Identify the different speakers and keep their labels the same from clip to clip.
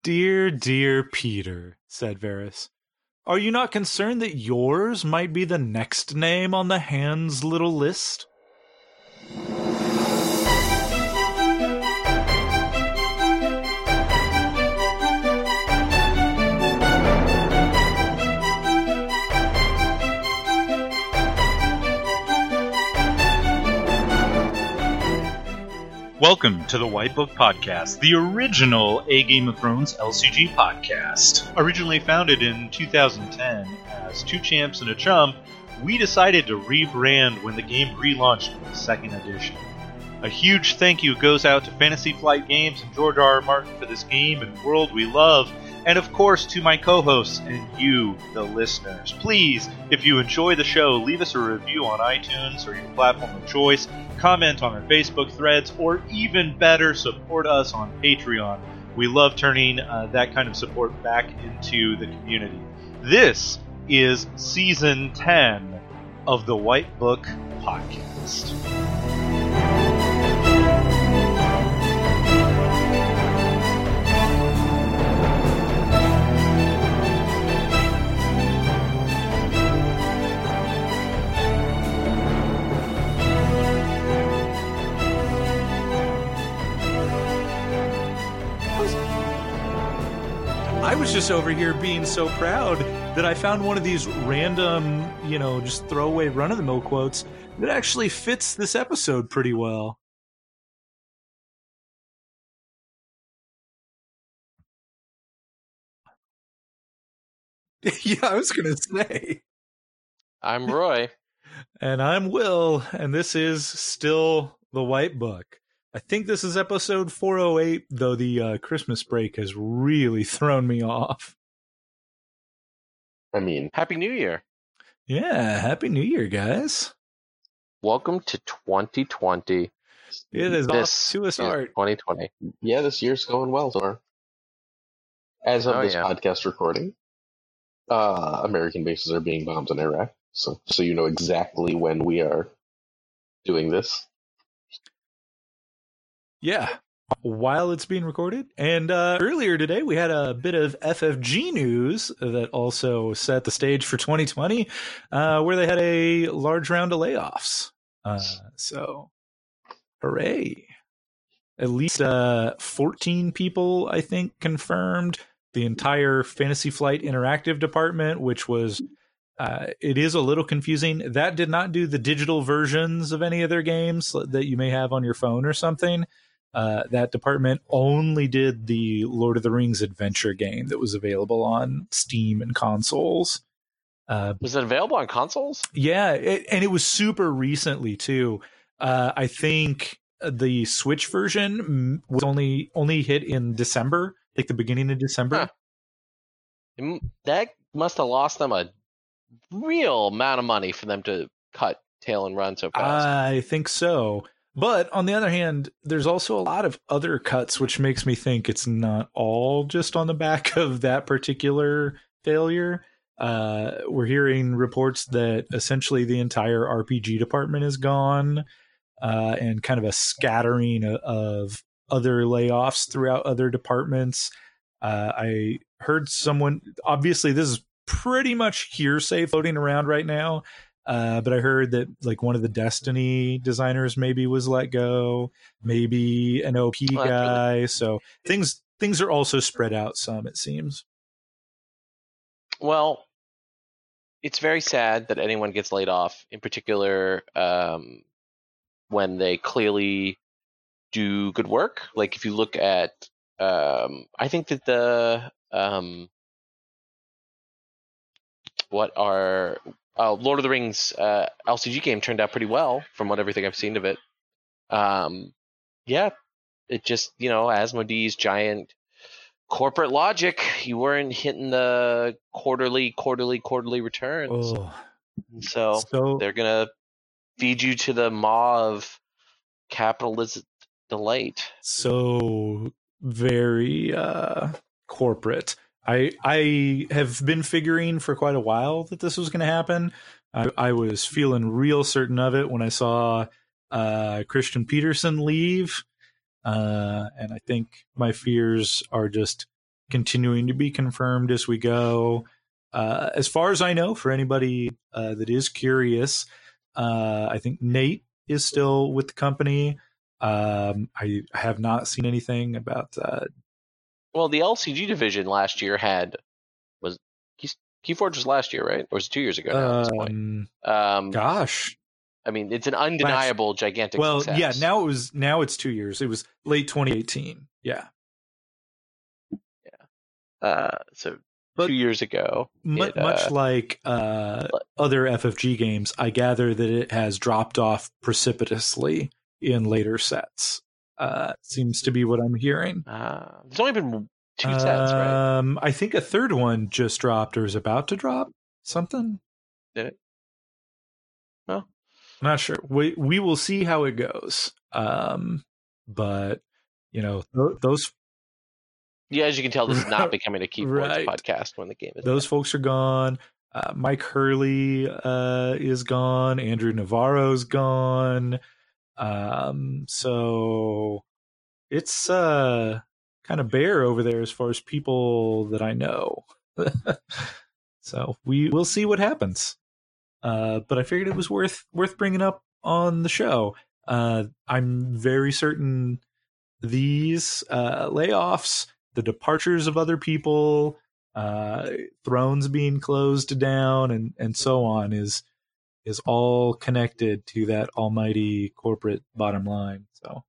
Speaker 1: Dear, dear Peter, said Varys, are you not concerned that yours might be the next name on the hand's little list?
Speaker 2: Welcome to the White Book Podcast, the original A Game of Thrones LCG podcast. Originally founded in 2010 as Two Champs and a Chum, we decided to rebrand when the game relaunched with the second edition. A huge thank you goes out to Fantasy Flight Games and George R. R. Martin for this game and world we love, and of course to my co-hosts and you, the listeners. Please, if you enjoy the show, leave us a review on iTunes or your platform of choice, comment on our Facebook threads, or even better, support us on Patreon. We love turning that kind of support back into the community. This is Season 10 of the White Book Podcast.
Speaker 1: I was just over here being so proud that I found one of these random, just throwaway run-of-the-mill quotes that actually fits this episode pretty well. Yeah, I was going to say.
Speaker 3: I'm Roy.
Speaker 1: And I'm Will, and this is still the White Book. I think this is episode 408, though the Christmas break has really thrown me off.
Speaker 4: I mean,
Speaker 3: Happy New Year.
Speaker 1: Yeah, Happy New Year, guys.
Speaker 3: Welcome to 2020.
Speaker 1: It is off to a start.
Speaker 3: 2020.
Speaker 4: yeah, this year's going well so far. As of this podcast recording, American bases are being bombed in Iraq, so you know exactly when we are doing this.
Speaker 1: Yeah, while it's being recorded. And earlier today, we had a bit of FFG news that also set the stage for 2020, where they had a large round of layoffs. So, hooray. At least 14 people, I think, confirmed. The entire Fantasy Flight Interactive department, which was, it is a little confusing. That did not do the digital versions of any of their games that you may have on your phone or something. That department only did the Lord of the Rings adventure game that was available on Steam and consoles.
Speaker 3: Was it available on consoles?
Speaker 1: Yeah, and it was super recently too. I think the Switch version was only hit in December, like the beginning of December.
Speaker 3: Huh. That must have lost them a real amount of money for them to cut tail and run so fast.
Speaker 1: I think so. But on the other hand, there's also a lot of other cuts, which makes me think it's not all just on the back of that particular failure. We're hearing reports that essentially the entire RPG department is gone, and kind of a scattering of other layoffs throughout other departments. I heard someone, obviously this is pretty much hearsay floating around right now, but I heard that like one of the Destiny designers maybe was let go, maybe an OP guy. Really? So things are also spread out some, it seems.
Speaker 3: Well, it's very sad that anyone gets laid off, in particular when they clearly do good work. Like if you look at, I think that the Lord of the Rings LCG game turned out pretty well from everything I've seen of it. Yeah, it just, Asmodee's giant corporate logic, you weren't hitting the quarterly returns.
Speaker 1: Oh.
Speaker 3: So they're going to feed you to the maw of capitalist delight.
Speaker 1: So very corporate. I have been figuring for quite a while that this was going to happen. I was feeling real certain of it when I saw Christian Peterson leave. And I think my fears are just continuing to be confirmed as we go. As far as I know, for anybody that is curious, I think Nate is still with the company. I have not seen anything about.
Speaker 3: Well, the LCG division last year was Keyforge was last year, right? Or was it 2 years ago now at this point?
Speaker 1: Gosh.
Speaker 3: I mean, it's an undeniable gigantic success.
Speaker 1: Yeah, now it's 2 years. It was late 2018. Yeah.
Speaker 3: So 2 years ago.
Speaker 1: Much like other FFG games, I gather that it has dropped off precipitously in later sets. Seems to be what I'm hearing.
Speaker 3: There's only been 2 sets, right?
Speaker 1: I think a third one just dropped or is about to drop. Something?
Speaker 3: Did it? No.
Speaker 1: I'm not sure. We will see how it goes. But those.
Speaker 3: Yeah, as you can tell, this is not becoming a Keyforge podcast when the game is.
Speaker 1: Those folks are gone. Mike Hurley is gone. Andrew Navarro's gone. So it's kind of bare over there as far as people that I know. So we'll see what happens. But I figured it was worth bringing up on the show. I'm very certain these layoffs, the departures of other people, thrones being closed down, and so on is all connected to that almighty corporate bottom line. So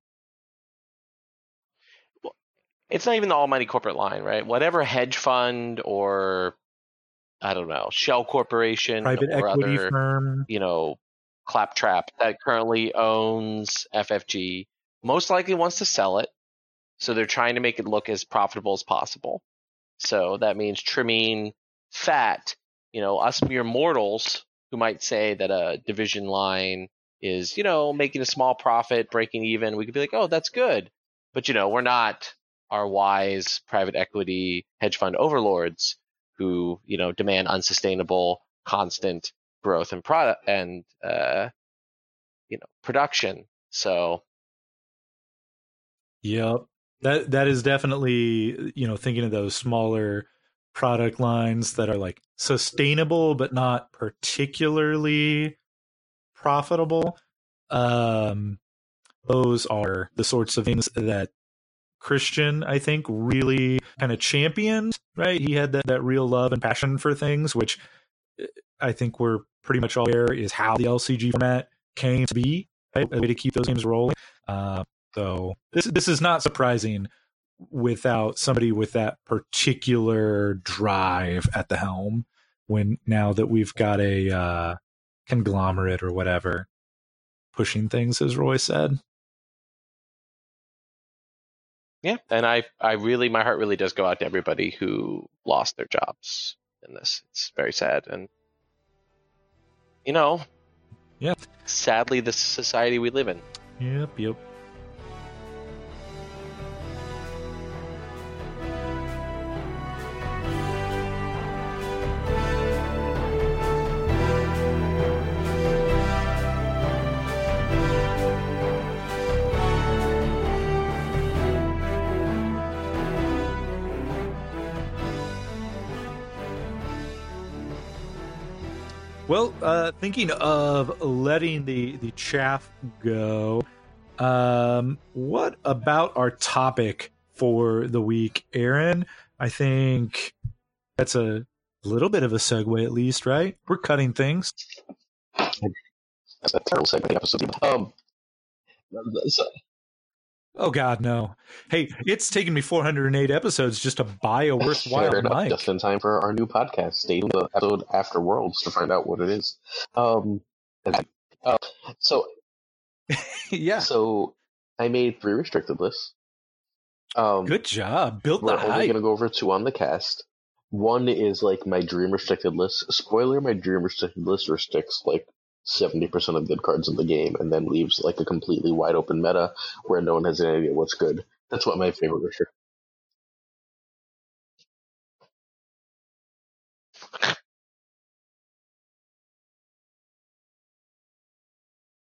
Speaker 3: it's not even the almighty corporate line, right? Whatever hedge fund or I don't know, shell corporation,
Speaker 1: private
Speaker 3: or
Speaker 1: equity
Speaker 3: other
Speaker 1: firm,
Speaker 3: claptrap that currently owns FFG most likely wants to sell it. So they're trying to make it look as profitable as possible. So that means trimming fat. Us mere mortals who might say that a division line is, making a small profit, breaking even. We could be like, oh, that's good. But, we're not our wise private equity hedge fund overlords who, demand unsustainable, constant growth and product and, production. So.
Speaker 1: Yep. That is definitely, thinking of those smaller product lines that are like sustainable but not particularly profitable. Those are the sorts of things that Christian, I think, really kind of championed, right? He had that real love and passion for things, which I think we're pretty much all aware is how the LCG format came to be, right? A way to keep those games rolling. So this is not surprising without somebody with that particular drive at the helm. Now that we've got a conglomerate or whatever pushing things, as Roy said.
Speaker 3: Yeah, and I really, my heart really does go out to everybody who lost their jobs in this. It's very sad, and
Speaker 1: yeah,
Speaker 3: sadly, the society we live in.
Speaker 1: Yep. Well, thinking of letting the chaff go, what about our topic for the week, Aaron? I think that's a little bit of a segue, at least, right? We're cutting things.
Speaker 4: That's a terrible segue episode.
Speaker 1: Oh God, no! Hey, it's taken me 408 episodes just to buy a worthwhile mic.
Speaker 4: Just in time for our new podcast. Stay tuned the episode after Worlds to find out what it is. So
Speaker 1: yeah.
Speaker 4: So I made 3 restricted lists.
Speaker 1: Good job. Built the hype.
Speaker 4: We're only going to go over 2 on the cast. One is like my dream restricted list. Spoiler: my dream restricted list restricts like 70% of good cards in the game, and then leaves like a completely wide open meta where no one has any idea what's good. That's what my favorite restrict.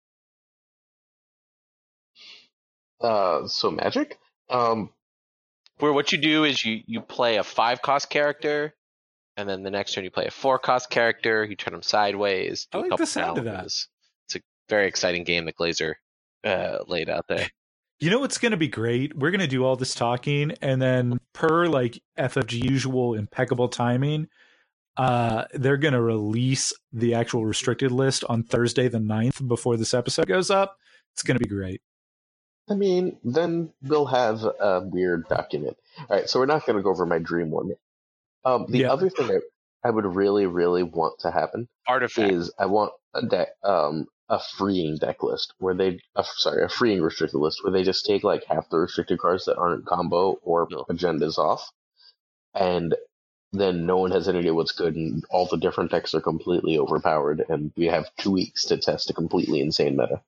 Speaker 4: So Magic.
Speaker 3: Where what you do is you play a 5-cost character, and then the next turn you play a 4-cost character. You turn them sideways. Do
Speaker 1: I like
Speaker 3: a couple
Speaker 1: the sound of that.
Speaker 3: challenges. It's a very exciting game that Glazer laid out there.
Speaker 1: You know what's going to be great? We're going to do all this talking, and then per like FFG usual impeccable timing, they're going to release the actual restricted list on Thursday the 9th before this episode goes up. It's going to be great.
Speaker 4: I mean, then we'll have a weird document. All right, so we're not going to go over my dream one. The other thing I would really, really want to happen is I want a freeing deck list where a freeing restricted list where they just take like half the restricted cards that aren't combo or agendas off, and then no one has any idea what's good, and all the different decks are completely overpowered, and we have 2 weeks to test a completely insane meta.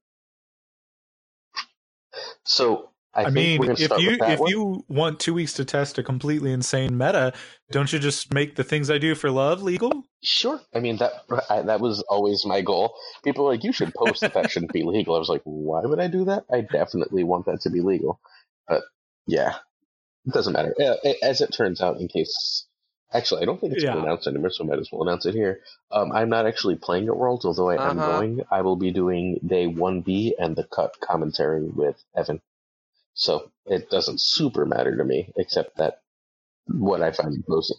Speaker 4: So I mean,
Speaker 1: if you want 2 weeks to test a completely insane meta, don't you just make the things I do for love legal?
Speaker 4: Sure. I mean, that was always my goal. People are like, you should post that shouldn't be legal. I was like, why would I do that? I definitely want that to be legal. But yeah, it doesn't matter. As it turns out, in case... Actually, I don't think it's been announced anymore, so I might as well announce it here. I'm not actually playing at Worlds, although I am going. I will be doing Day 1B and the cut commentary with Evan. So it doesn't super matter to me, except that what I find most...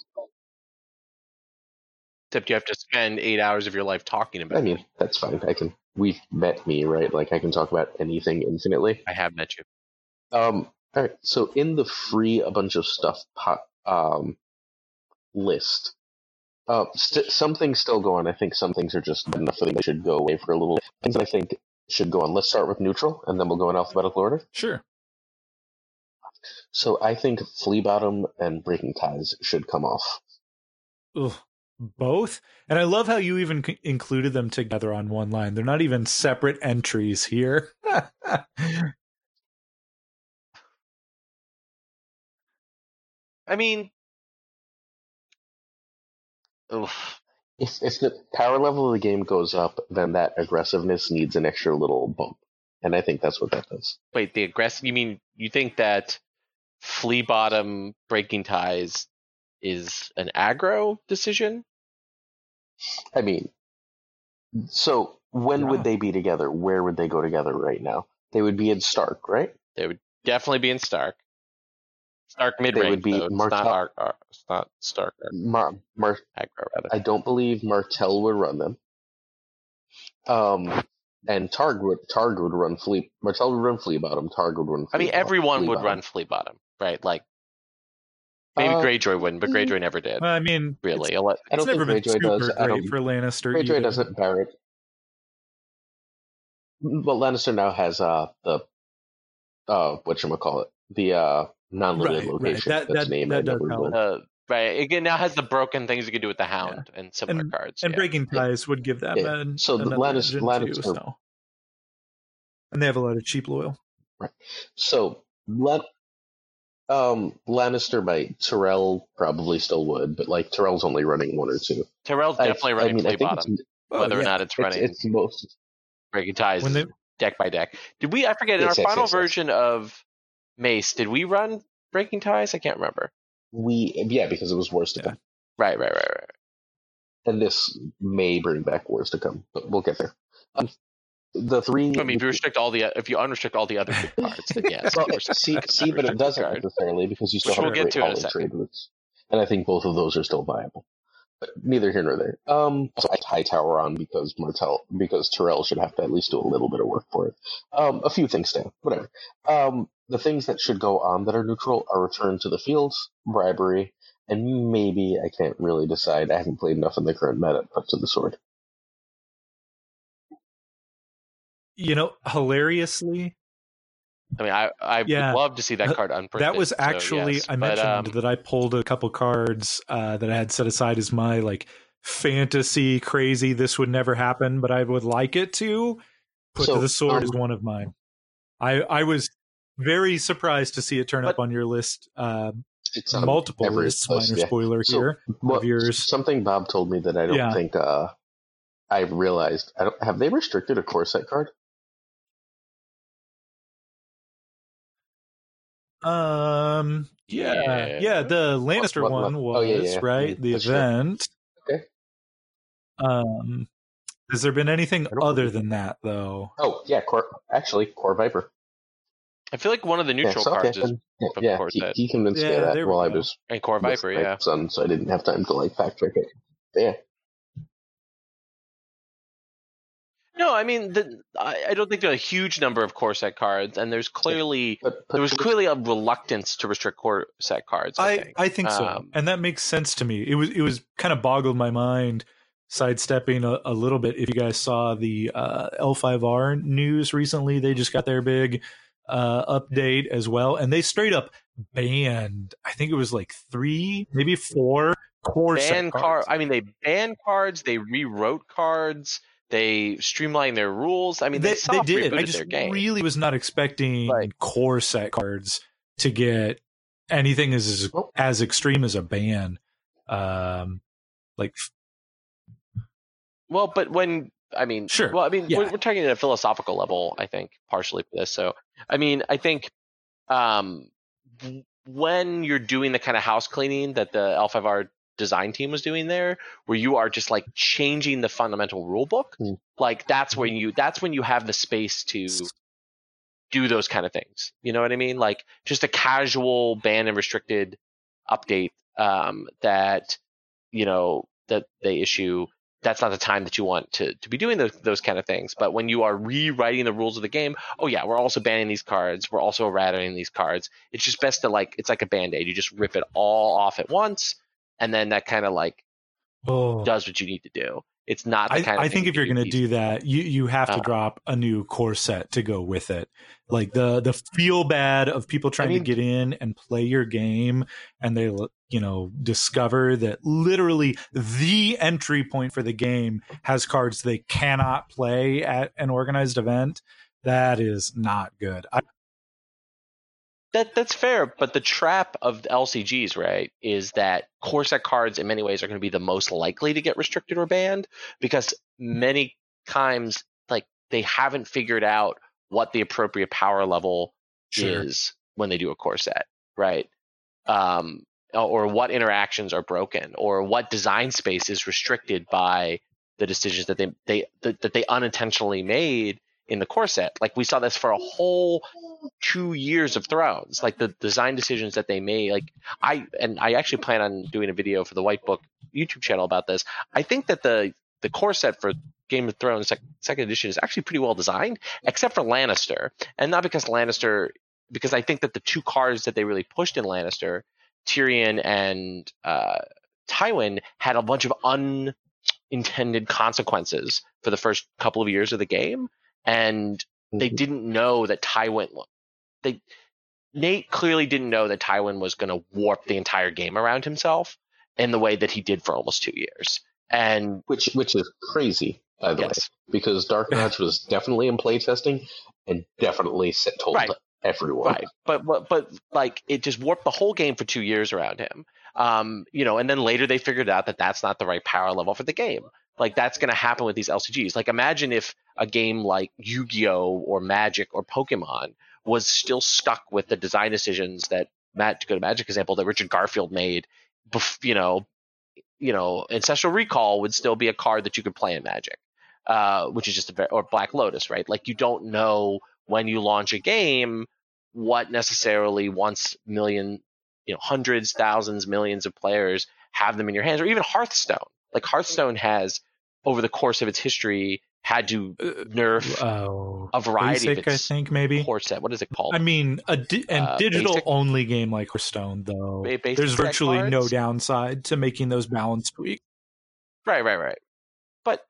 Speaker 3: Except you have to spend 8 hours of your life talking about it.
Speaker 4: I mean, that's fine. We've met me, right? Like, I can talk about anything infinitely.
Speaker 3: I have met you.
Speaker 4: All right, so in the free a bunch of stuff list, some things still go on. I think some things are just enough that they should go away for a little. Things that I think should go on. Let's start with neutral, and then we'll go in alphabetical order.
Speaker 1: Sure.
Speaker 4: So I think Flea Bottom and Breaking Ties should come off.
Speaker 1: Ugh, both? And I love how you even included them together on one line. They're not even separate entries here.
Speaker 3: I mean...
Speaker 4: If the power level of the game goes up, then that aggressiveness needs an extra little bump. And I think that's what that does.
Speaker 3: Wait, the aggressive... You mean, you think that Flea Bottom Breaking Ties is an aggro decision?
Speaker 4: I mean, so when would they be together? Where would they go together right now? They would be in Stark, right?
Speaker 3: They would definitely be in Stark. Stark mid-range,
Speaker 4: they would be
Speaker 3: Martel. It's not Stark.
Speaker 4: Aggro,
Speaker 3: rather.
Speaker 4: I don't believe Martel would run them. And Targ would run Flea. Martel would run Flea Bottom. Targ would run.
Speaker 3: Everyone would run Flea Bottom, right? Like maybe Greyjoy wouldn't, but Greyjoy never did.
Speaker 1: I mean,
Speaker 3: really,
Speaker 4: I don't think Greyjoy does.
Speaker 1: Great for Lannister.
Speaker 4: Greyjoy doesn't. Barrett. Well, Lannister now has the whatchamacallit, the non-limited location.
Speaker 1: Right.
Speaker 4: That's name I never learned.
Speaker 3: Right. Again, now has the broken things you can do with the Hound and similar cards.
Speaker 1: And Breaking Ties would give them
Speaker 4: so the Lannister
Speaker 1: too, so. And they have a lot of cheap loyal.
Speaker 4: Right. So Lannister by Tyrell probably still would, but like Tyrell's only running 1 or 2.
Speaker 3: Tyrell's definitely running Flea Bottom. Whether or not it's running
Speaker 4: it's most
Speaker 3: Breaking Ties deck by deck. Did we? I forget. In our final version of Mace, did we run Breaking Ties? I can't remember.
Speaker 4: Because it was Wars to come.
Speaker 3: Right.
Speaker 4: And this may bring back Wars to come, but we'll get there. The three.
Speaker 3: I mean, if you unrestrict all the other good cards, then yes.
Speaker 4: Well, see, but it doesn't necessarily because you still have great trade routes, and I think both of those are still viable. But neither here nor there. So I Hightower on because Tyrell should have to at least do a little bit of work for it. A few things stand, whatever. The things that should go on that are neutral are Return to the Fields, Bribery, and maybe, I can't really decide, I haven't played enough in the current meta, Put to the Sword.
Speaker 1: Hilariously,
Speaker 3: I mean, I would love to see that card unprinted.
Speaker 1: That was actually, I mentioned that I pulled a couple cards that I had set aside as my like fantasy crazy, this would never happen, but I would like it to. Put to the Sword is one of mine. I was very surprised to see it turn up on your list.
Speaker 4: It's on
Speaker 1: multiple lists, minor spoiler here of yours.
Speaker 4: Something Bob told me that I don't think I realized. Have they restricted a core set card?
Speaker 1: Yeah. The Lannister one was right. The event.
Speaker 4: Okay.
Speaker 1: Has there been anything other than that though?
Speaker 4: Oh yeah, Core Viper.
Speaker 3: I feel like one of the neutral cards is
Speaker 4: he convinced me of that while I was
Speaker 3: and Core Viper,
Speaker 4: my son, so I didn't have time to like fact check it. But yeah.
Speaker 3: No, I mean, I don't think there are a huge number of core set cards, and there's clearly there was clearly a reluctance to restrict core set cards.
Speaker 1: I think so, and that makes sense to me. It was kind of boggled my mind, sidestepping a little bit. If you guys saw the L5R news recently, they just got their big update as well, and they straight up banned. I think it was like 3, maybe 4 core set cards.
Speaker 3: I mean, they banned cards, they rewrote cards. They streamlined their rules. I mean, they did.
Speaker 1: I just
Speaker 3: their game.
Speaker 1: really was not expecting core set cards to get anything as extreme as a ban. Well,
Speaker 3: but when
Speaker 1: sure.
Speaker 3: Well, I mean, we're talking at a philosophical level. I think partially for this. So, I mean, I think when you're doing the kind of house cleaning that the L5R design team was doing there, where you are just like changing the fundamental rule book, like that's when you have the space to do those kind of things. You know what I mean? Like just a casual ban and restricted update that that they issue. That's not the time that you want to be doing those kind of things. But when you are rewriting the rules of the game, oh yeah, we're also banning these cards, we're also eradicating these cards. It's just best to it's like a Band-Aid. You just rip it all off at once. And then that kind of does what you need to do. It's not the kind of
Speaker 1: I think if you're going to do that, you have to drop a new core set to go with it. Like the feel bad of people trying to get in and play your game, and they discover that literally the entry point for the game has cards they cannot play at an organized event. That is not good.
Speaker 3: That's fair, but the trap of LCGs, right, is that core set cards in many ways are going to be the most likely to get restricted or banned because many times they haven't figured out what the appropriate power level is when they do a core set, right? Or what interactions are broken, or what design space is restricted by the decisions that they unintentionally made in the core set. Like we saw this for a whole 2 years of Thrones, like the design decisions that they made. I actually plan on doing a video for the White Book YouTube channel about this. I think that the core set for Game of Thrones second edition is actually pretty well designed, except for Lannister, and not because I think that the 2 cards that they really pushed in Lannister, Tyrion and Tywin, had a bunch of unintended consequences for the first couple of years of the game. And they didn't know that Nate clearly didn't know that Tywin was going to warp the entire game around himself in the way that he did for almost 2 years. And
Speaker 4: which is crazy, by the way, because Dark Notch was definitely in playtesting and definitely told everyone.
Speaker 3: Right. But it just warped the whole game for 2 years around him. And then later they figured out that that's not the right power level for the game. Like that's going to happen with these LCGs. Like imagine if a game like Yu-Gi-Oh or Magic or Pokemon was still stuck with the design decisions that to go to Magic example that Richard Garfield made. Ancestral Recall would still be a card that you could play in Magic, which is just or Black Lotus, right? Like you don't know when you launch a game what necessarily once hundreds, thousands, millions of players have them in your hands, or even Hearthstone. Like Hearthstone has, over the course of its history, had to nerf a variety
Speaker 1: basic,
Speaker 3: of its
Speaker 1: I think maybe
Speaker 3: core set. What is it called?
Speaker 1: I mean, digital-only game like Hearthstone, though, there's virtually no downside to making those balance tweaks.
Speaker 3: Right. But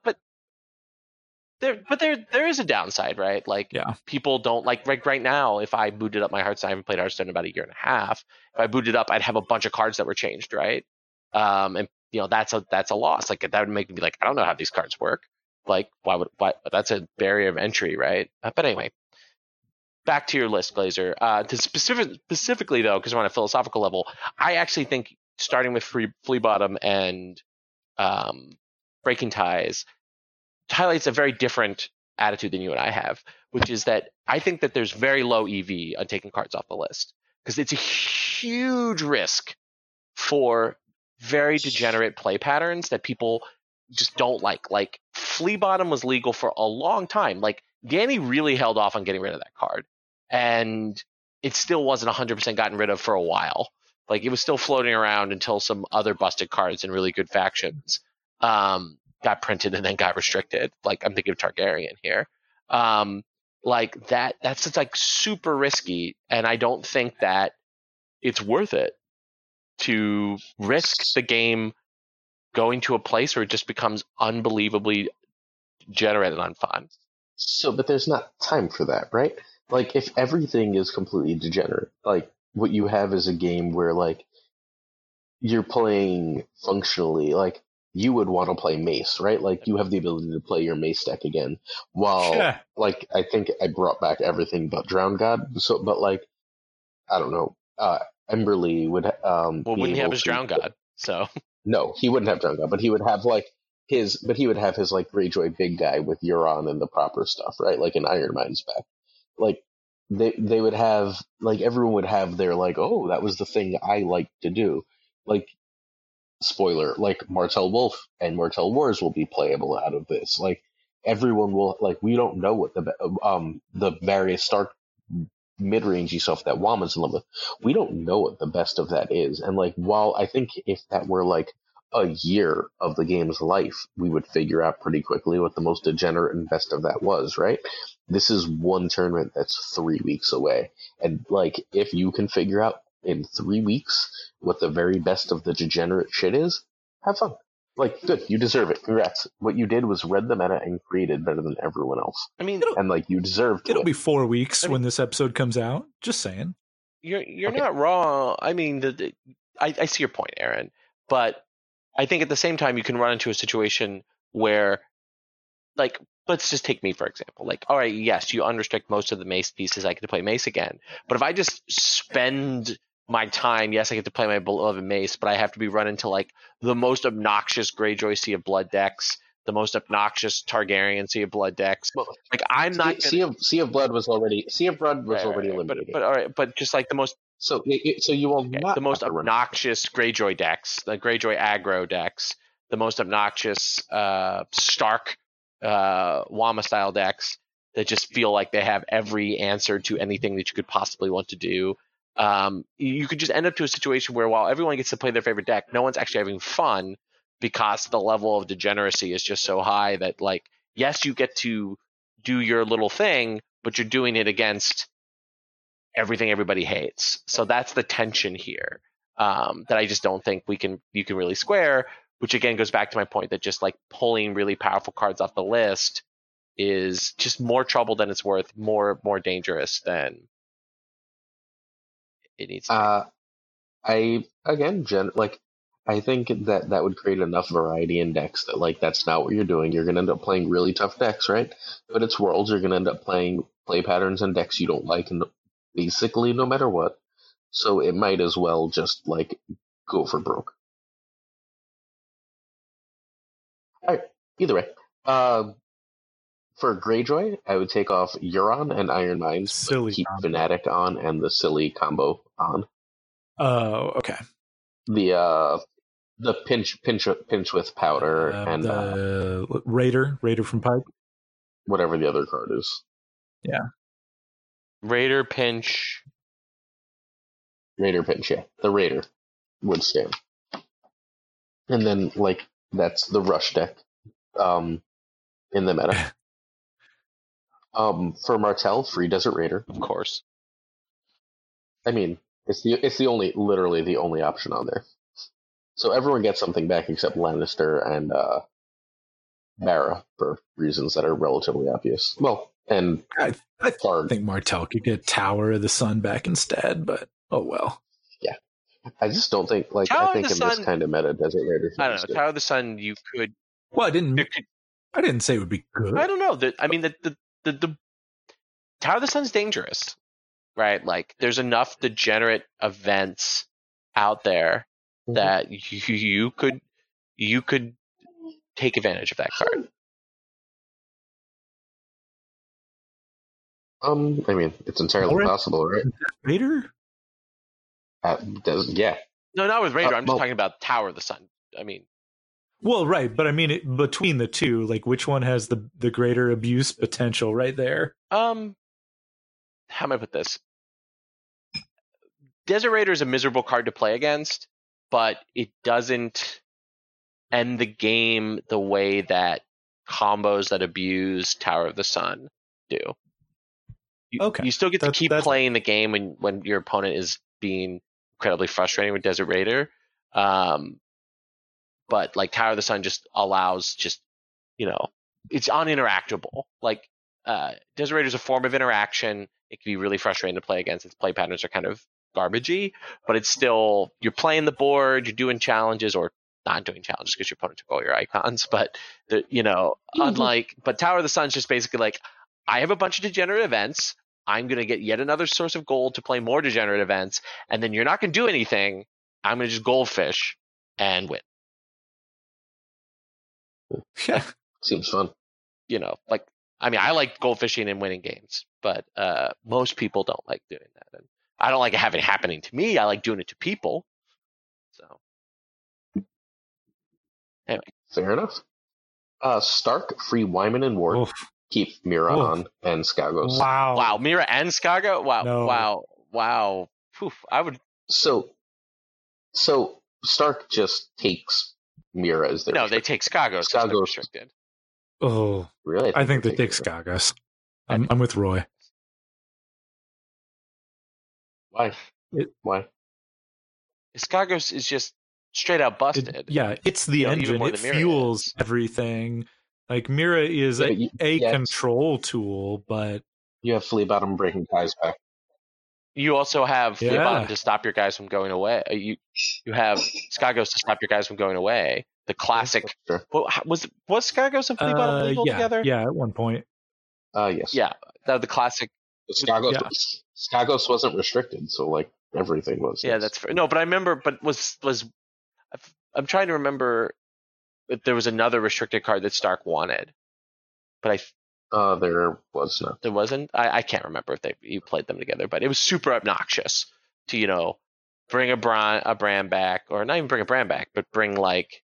Speaker 3: there is a downside, right? Like people don't right now. If I booted up my Hearthstone, I haven't played Hearthstone in about a year and a half. If I booted up, I'd have a bunch of cards that were changed, right? And that's a loss. Like that would make me be like, I don't know how these cards work. Like why that's a barrier of entry, right? But anyway, back to your list, Glazer. Specifically though, because we're on a philosophical level, I actually think starting with Flea Bottom and Breaking Ties highlights a very different attitude than you and I have, which is that I think that there's very low EV on taking cards off the list. because it's a huge risk for very degenerate play patterns that people just don't like. Like, Flea Bottom was legal for a long time. Like, Danny really held off on getting rid of that card, and it still wasn't 100% gotten rid of for a while. Like, it was still floating around until some other busted cards in really good factions got printed and then got restricted. Like, I'm thinking of Targaryen here. Like, that's just like super risky, and I don't think that it's worth it to risk the game going to a place where it just becomes unbelievably degenerate and unfun.
Speaker 4: So, but there's not time for that, right? Like, if everything is completely degenerate, like, what you have is a game where, like, you're playing functionally, like, you would want to play Mace, right? Like, you have the ability to play your Mace deck again. While, like, I think I brought back everything but Drowned God. So, but, like, I don't know. Emberly would.
Speaker 3: Well, wouldn't he have his Drowned God? So.
Speaker 4: No, he wouldn't have Drowned God, but he would have, like, his like Greyjoy big guy with Euron and the proper stuff, right? Like an Iron Mind's back. Like, they would have, like, everyone would have their, like, oh, that was the thing I like to do. Like, spoiler, like, Martell Wolf and Martell Wars will be playable out of this. Like, everyone will, like, we don't know what the various Stark mid-rangey stuff that Wama's in love with. We don't know what the best of that is. And, like, while I think if that were, like, a year of the game's life, we would figure out pretty quickly what the most degenerate and best of that was, right? This is one tournament that's 3 weeks away. And, like, if you can figure out in 3 weeks what the very best of the degenerate shit is, have fun. Like, good, you deserve it. Congrats. What you did was read the meta and created better than everyone else.
Speaker 3: I mean,
Speaker 4: and, like, you deserve to.
Speaker 1: It'll be 4 weeks when this episode comes out. Just saying.
Speaker 3: You're
Speaker 4: Okay.
Speaker 3: not wrong. I mean, I see your point, Aaron, but I think at the same time you can run into a situation where, like, let's just take me for example. Like, all right, yes, you unrestrict most of the Mace pieces. I get to play Mace again, but if I just spend my time, yes, I get to play my beloved Mace, but I have to be run into, like, the most obnoxious Greyjoy Sea of Blood decks, the most obnoxious Targaryen Sea of Blood decks.
Speaker 4: Well,
Speaker 3: like, I'm not gonna...
Speaker 4: Sea of Blood was already eliminated.
Speaker 3: But just like the most.
Speaker 4: So you will not
Speaker 3: the most obnoxious Greyjoy decks, the Greyjoy aggro decks, the most obnoxious Stark Wama style decks that just feel like they have every answer to anything that you could possibly want to do. You could just end up to a situation where, while everyone gets to play their favorite deck, no one's actually having fun because the level of degeneracy is just so high that, like, yes, you get to do your little thing, but you're doing it against everything everybody hates. So that's the tension here that I just don't think you can really square, which again goes back to my point that just, like, pulling really powerful cards off the list is just more trouble than it's worth, more dangerous than it needs to be.
Speaker 4: I think that would create enough variety in decks that, like, that's not what you're doing. You're going to end up playing really tough decks, right? But it's Worlds. You're going to end up playing play patterns and decks you don't like, and basically no matter what. So it might as well just, like, go for broke. All right. Either way, for Greyjoy, I would take off Euron and Iron Minds,
Speaker 1: Silly
Speaker 4: keep
Speaker 1: combo.
Speaker 4: Fnatic on and the silly combo on.
Speaker 1: Oh, okay.
Speaker 4: The pinch with powder and
Speaker 1: the Raider from Pike.
Speaker 4: Whatever the other card is.
Speaker 1: Yeah.
Speaker 3: Raider pinch,
Speaker 4: yeah. The Raider would stand. And then, like, that's the rush deck in the meta. For Martell, Free Desert Raider.
Speaker 3: of course.
Speaker 4: I mean, it's literally the only option on there. So everyone gets something back except Lannister and Barra for reasons that are relatively obvious. Well, and
Speaker 1: I think Martell could get Tower of the Sun back instead, but oh well.
Speaker 4: Yeah, I just don't think, like,
Speaker 3: Tower
Speaker 4: I think
Speaker 3: of the
Speaker 4: in
Speaker 3: Sun,
Speaker 4: this kind of meta, Desert Raider.
Speaker 3: I don't know. Tower of the Sun, you could.
Speaker 1: Well, I didn't say it would be good.
Speaker 3: I don't know. The Tower of the Sun's dangerous, right? Like, there's enough degenerate events out there that you could take advantage of that card.
Speaker 4: I mean, it's entirely possible, right?
Speaker 1: Raider?
Speaker 4: Yeah.
Speaker 3: No, not with Raider. I'm just
Speaker 4: well-
Speaker 3: talking about Tower of the Sun. I mean,
Speaker 1: Well, right, but I mean, between the two, like which one has the greater abuse potential right there?
Speaker 3: how am I put this? Desert Raider is a miserable card to play against, but it doesn't end the game the way that combos that abuse Tower of the Sun do. You still get to keep playing the game when your opponent is being incredibly frustrating with Desert Raider. But like Tower of the Sun just allows it's uninteractable. Like Desert Raider is a form of interaction. It can be really frustrating to play against. Its play patterns are kind of garbagey, but it's still, you're playing the board, you're doing challenges, or not doing challenges because your opponent took all your icons. But but Tower of the Sun is just basically like, I have a bunch of degenerate events. I'm going to get yet another source of gold to play more degenerate events, and then you're not going to do anything. I'm going to just goldfish and win.
Speaker 1: Yeah.
Speaker 4: Seems fun.
Speaker 3: I like goldfishing and winning games, but most people don't like doing that. And I don't like it happening to me. I like doing it to people. So, anyway.
Speaker 4: Fair enough. Stark, free Wyman and Ward. Oof. Keep Mira on and Skagos.
Speaker 3: Wow, Mira and Skago? Wow,
Speaker 1: no.
Speaker 3: wow. Poof, I would.
Speaker 4: So Stark just takes Mira as their.
Speaker 3: No, they take Skagos. Skagos restricted.
Speaker 1: Oh,
Speaker 4: really?
Speaker 1: I think they take Skagos. I'm with Roy.
Speaker 4: Why? Why?
Speaker 3: Skagos is just straight out busted.
Speaker 1: It's the engine. It fuels everything. Like Mira is a control tool, but
Speaker 4: you have Flea Bottom breaking ties back.
Speaker 3: You also have Flea Bottom to stop your guys from going away. You have Skagos to stop your guys from going away. The classic. Sure. Was Skagos and Flea Bottom legal together?
Speaker 1: Yeah, at one point.
Speaker 4: Yes.
Speaker 3: Yeah, the classic.
Speaker 4: Skagos wasn't restricted, so like everything was.
Speaker 3: Yeah, that's fair. No, but I remember. But I'm trying to remember if there was another restricted card that Stark wanted, but
Speaker 4: there was not.
Speaker 3: There wasn't. I can't remember if you played them together, but it was super obnoxious to bring a Bran back, or not even bring a Bran back, but bring like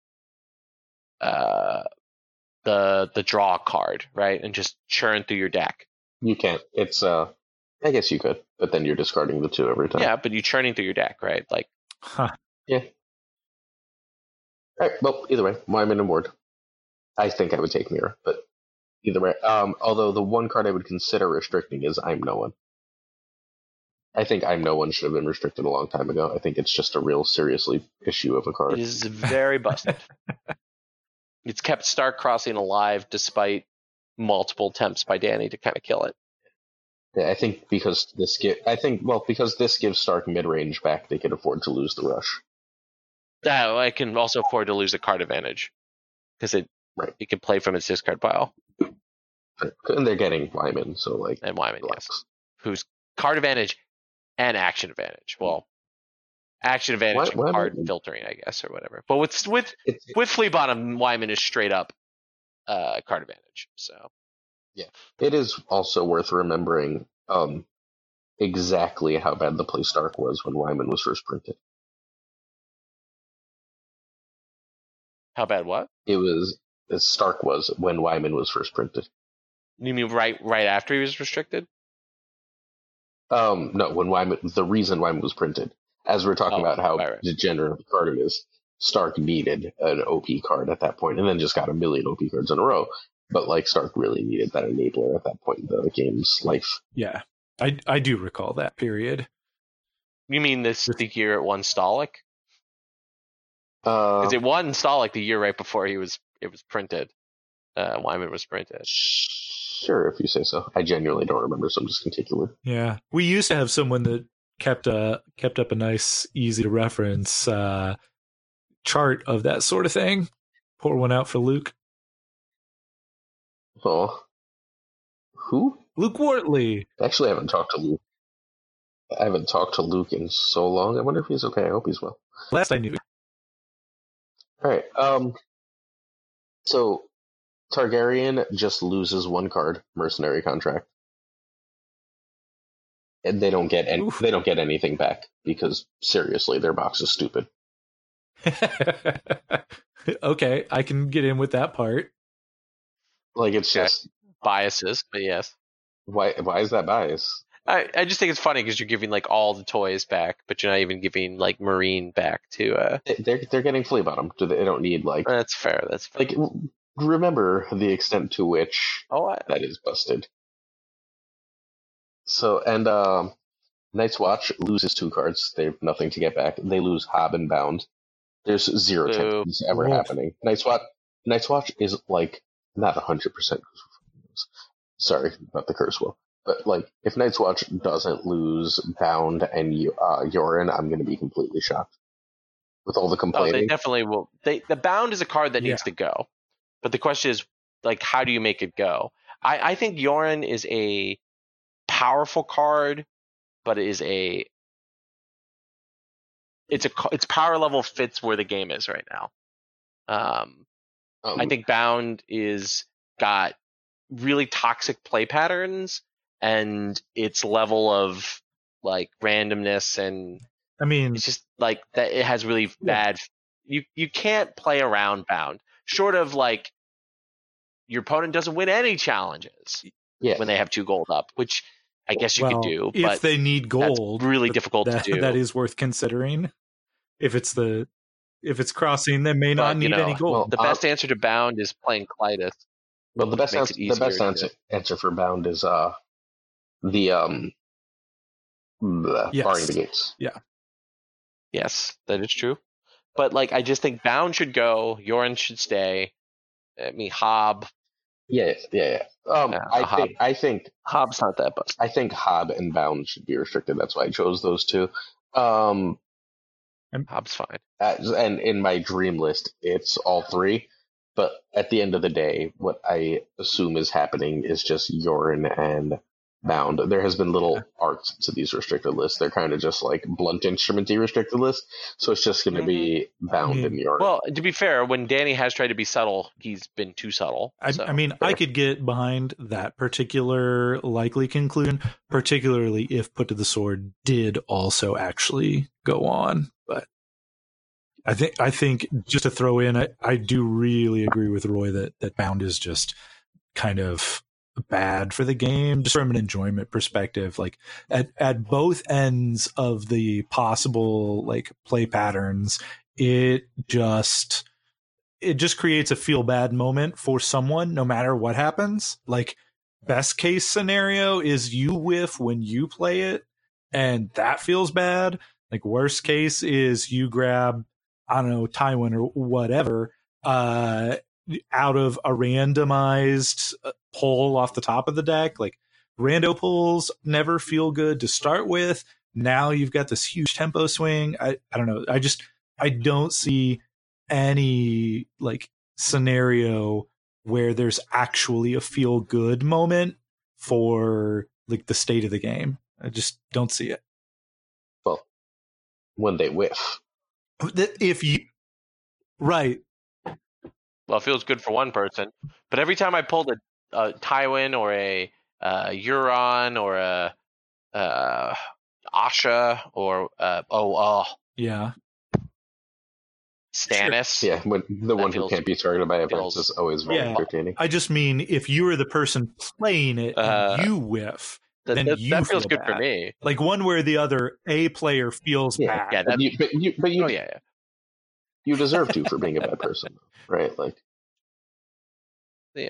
Speaker 3: the draw card, right, and just churn through your deck.
Speaker 4: You can't. It's I guess you could, but then you're discarding the two every time.
Speaker 3: Yeah, but you're churning through your deck, right? Like,
Speaker 4: yeah. All right. Well, either way, Wyman and Ward. I think I would take Mira, but either way. Although the one card I would consider restricting is I'm No One. I think I'm No One should have been restricted a long time ago. I think it's just a real seriously issue of a card.
Speaker 3: It is very busted. It's kept Stark Crossing alive despite multiple attempts by Danny to kind of kill it.
Speaker 4: Yeah, I think because this gives Stark mid-range back, they can afford to lose the rush.
Speaker 3: I can also afford to lose a card advantage because it can play from its discard pile.
Speaker 4: And they're getting Wyman, so like
Speaker 3: and Wyman, yes, who's card advantage and action advantage. Well, action advantage and card filtering, I guess, or whatever. But with Flea Bottom, Wyman is straight up card advantage. So
Speaker 4: yeah, it is also worth remembering exactly how bad the play Stark was when Wyman was first printed.
Speaker 3: How bad what?
Speaker 4: It was as Stark was when Wyman was first printed.
Speaker 3: You mean right after he was restricted?
Speaker 4: No, when the reason Wyman was printed. As we're talking about how degenerate the card is, Stark needed an OP card at that point, and then just got a million OP cards in a row. But like Stark really needed that enabler at that point in the game's life.
Speaker 1: Yeah, I do recall that period.
Speaker 3: You mean the year it won Stolic? Because it won Stolic the year right before it was printed. Wyman was printed.
Speaker 4: Sure, if you say so. I genuinely don't remember, so I'm just continuing.
Speaker 1: Yeah, we used to have someone that kept up a nice, easy to reference chart of that sort of thing. Pour one out for Luke.
Speaker 4: Oh, who?
Speaker 1: Luke Wortley.
Speaker 4: Actually, I haven't talked to Luke in so long. I wonder if he's okay. I hope he's well.
Speaker 1: Last I knew.
Speaker 4: All right. So Targaryen just loses one card, Mercenary Contract. and they don't get anything back because seriously, their box is stupid.
Speaker 1: Okay, I can get in with that part.
Speaker 4: Like, it's just
Speaker 3: biases, but yes.
Speaker 4: Why is that bias?
Speaker 3: I just think it's funny because you're giving like all the toys back, but you're not even giving like Marine back to.
Speaker 4: They're getting Flea Bottom. They don't need like.
Speaker 3: That's fair. That's fair.
Speaker 4: Like, remember the extent to which that is busted. So, and Night's Watch loses 2 cards. They have nothing to get back. They lose Hob and Bound. There's 0 chance of this ever happening. Night's Watch is like not 100%. Sorry about the curse wheel. But like, if Night's Watch doesn't lose Bound and Yorin, I'm going to be completely shocked. With all the complaining.
Speaker 3: They definitely will. The Bound is a card that needs to go. But the question is, like, how do you make it go? I think Yorin is a powerful card, but its power level fits where the game is right now. I think Bound is got really toxic play patterns, and its level of like randomness, and
Speaker 1: I mean,
Speaker 3: it's just like that. It has really bad. You can't play around Bound, short of like your opponent doesn't win any challenges when they have 2 gold up, which I guess you could do.
Speaker 1: If
Speaker 3: but
Speaker 1: they need gold,
Speaker 3: that's really difficult to do.
Speaker 1: That is worth considering. If it's crossing, they may not need any gold.
Speaker 3: Well, the best answer to Bound is playing Klytus.
Speaker 4: Well, the best answer for Bound is barring the gates.
Speaker 1: Yeah.
Speaker 3: Yes, that is true. But like, I just think Bound should go. Yorin should stay. I mean, Hob.
Speaker 4: Yeah. I think
Speaker 3: Hob's not that busted.
Speaker 4: I think Hob and Bound should be restricted. That's why I chose those 2.
Speaker 3: Hob's fine.
Speaker 4: And in my dream list, it's all 3. But at the end of the day, what I assume is happening is just Yorin and Bound. There has been little art to these restricted lists. They're kind of just like blunt instrumenty restricted lists. So it's just going to be Bound and Yorin.
Speaker 3: Well, to be fair, when Danny has tried to be subtle, he's been too subtle.
Speaker 1: I mean, I could get behind that particular likely conclusion, particularly if Put to the Sword did also actually go on. But I think just to throw in, I do really agree with Roy that Bound is just kind of bad for the game, just from an enjoyment perspective. Like at both ends of the possible like play patterns, it just creates a feel bad moment for someone, no matter what happens. Like, best case scenario is you whiff when you play it, and that feels bad. Like, worst case is you grab, I don't know, Tywin or whatever, out of a randomized pull off the top of the deck. Like, rando pulls never feel good to start with. Now you've got this huge tempo swing. I don't know. I don't see any like scenario where there's actually a feel good moment for like the state of the game. I just don't see it.
Speaker 4: Well, when they whiff.
Speaker 1: If you right.
Speaker 3: Well, it feels good for one person, but every time I pulled a Tywin or a Euron or a Asha or
Speaker 1: yeah,
Speaker 3: Stannis.
Speaker 4: Sure. Yeah, when the one who can't be targeted by events is always very entertaining.
Speaker 1: I just mean if you are the person playing it and you whiff, then
Speaker 3: that feels good
Speaker 1: bad.
Speaker 3: For me.
Speaker 1: Like, one way or the other, a player feels bad.
Speaker 3: Yeah,
Speaker 4: you deserve to for being a bad person, right? Like,
Speaker 3: yeah.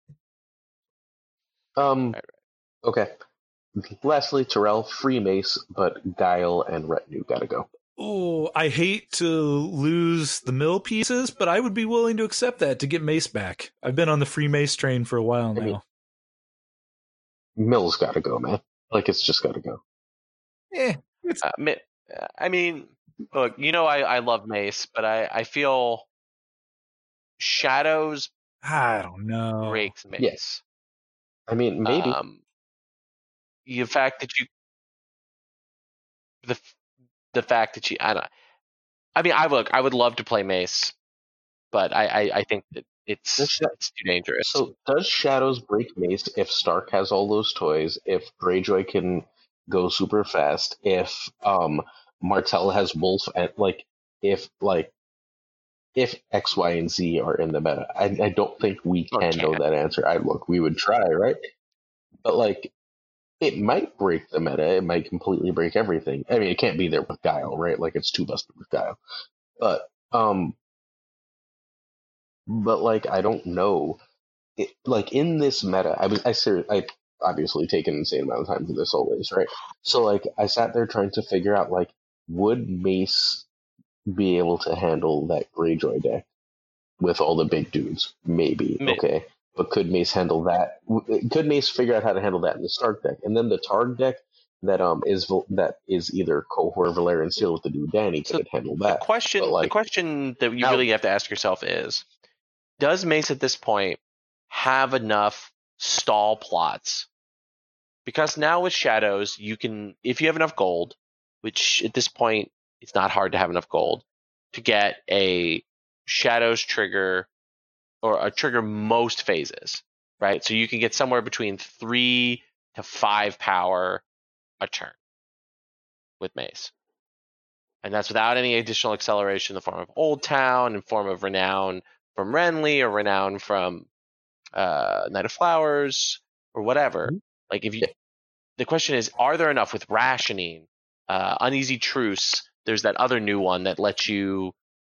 Speaker 4: Okay. Lastly, Terrell, free Mace, but Guile and Retinue gotta go.
Speaker 1: Oh, I hate to lose the mill pieces, but I would be willing to accept that to get Mace back. I've been on the free Mace train for a while now.
Speaker 4: I mean, Mill's gotta go, man. Like, it's just gotta go.
Speaker 3: I mean, look, I love Mace, but I feel Shadows.
Speaker 1: I don't know.
Speaker 3: Breaks Mace.
Speaker 4: Yes. I mean, maybe.
Speaker 3: The fact that you, the fact that you, I don't. I mean, I would love to play Mace, but I think that it's too dangerous.
Speaker 4: So, does Shadows break Mace if Stark has all those toys? If Greyjoy can go super fast, if Martell has Wolf, and if X, Y, and Z are in the meta. I don't think we can know that answer. We would try, right? But it might break the meta. It might completely break everything. I mean, it can't be there with Guile, right? It's too busted with Guile. But I don't know. In this meta, I obviously take an insane amount of time for this always, right? So I sat there trying to figure out would Mace be able to handle that Greyjoy deck with all the big dudes? Maybe. Okay. But could Mace handle that? Could Mace figure out how to handle that in the Stark deck? And then the Targ deck that is either Cohort Valerian Steel with the dude Danny could handle that.
Speaker 3: The question that you really have to ask yourself is, does Mace at this point have enough stall plots? Because now with Shadows, you can, if you have enough gold, which at this point it's not hard to have enough gold, to get a Shadows trigger or a trigger most phases, right? So you can get somewhere between 3 to 5 power a turn with Mace. And that's without any additional acceleration in the form of Old Town, in form of Renown from Renly, or Renown from Night of Flowers, or whatever.
Speaker 4: Mm-hmm.
Speaker 3: The question is, are there enough with Rationing, Uneasy Truce? There's that other new one that lets you,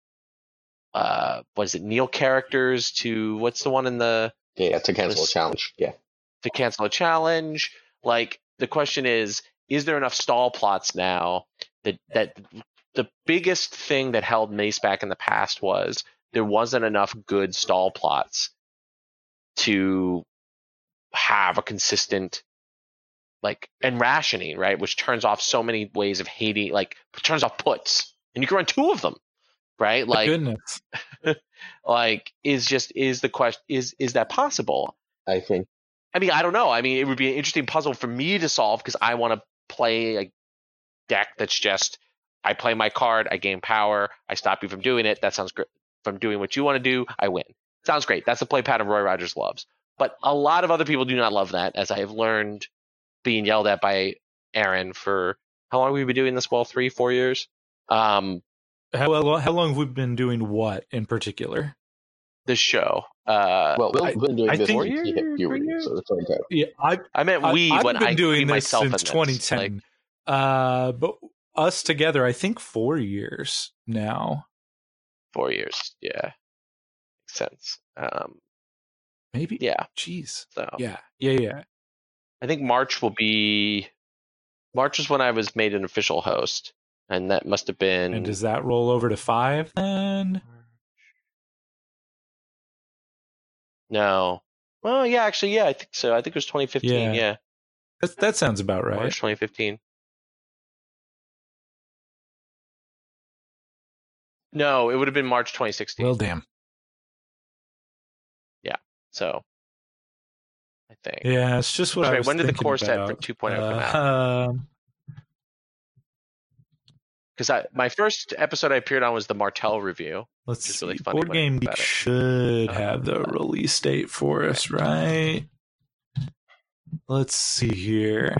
Speaker 3: kneel characters to, what's the one in the...
Speaker 4: Yeah, to cancel a challenge. Yeah.
Speaker 3: To cancel a challenge. The question is there enough stall plots now that the biggest thing that held Mace back in the past was there wasn't enough good stall plots to have a consistent, and Rationing, right, which turns off so many ways of hating, turns off puts, and you can run 2 of them, right?
Speaker 1: Goodness.
Speaker 3: Is the question, is that possible?
Speaker 4: I think.
Speaker 3: I mean, I don't know. I mean, it would be an interesting puzzle for me to solve, because I want to play a deck that's just, I play my card, I gain power, I stop you from doing it. That sounds great. From doing what you want to do, I win. Sounds great. That's the play pattern Roy Rogers loves. But a lot of other people do not love that, as I have learned being yelled at by Aaron for, how long have we been doing this? 3-4 years?
Speaker 1: How long have we been doing what in particular?
Speaker 3: This show.
Speaker 4: We've been doing this since he hit puberty, so it's like that.
Speaker 3: Yeah, I meant I've been doing this since
Speaker 1: 2010. But us together, I think 4 years now.
Speaker 3: 4 years, yeah. Makes sense.
Speaker 1: Maybe.
Speaker 3: Yeah.
Speaker 1: Jeez.
Speaker 3: So.
Speaker 1: Yeah.
Speaker 3: I think March is when I was made an official host, and that must have been...
Speaker 1: And does that roll over to 5 then?
Speaker 3: No. Well, yeah, actually, yeah, I think so. I think it was 2015, yeah.
Speaker 1: That sounds about right.
Speaker 3: March 2015. No, it would have been March 2016.
Speaker 1: Well, damn.
Speaker 3: Yeah, so I think.
Speaker 1: Yeah, it's just what I was
Speaker 3: when did the
Speaker 1: thinking
Speaker 3: core set
Speaker 1: about.
Speaker 3: for 2.0 come out? Because my first episode I appeared on was the Martell review.
Speaker 1: Let's see.
Speaker 3: Really funny.
Speaker 1: Board Game Geek should have the release date for us, right? Let's see here.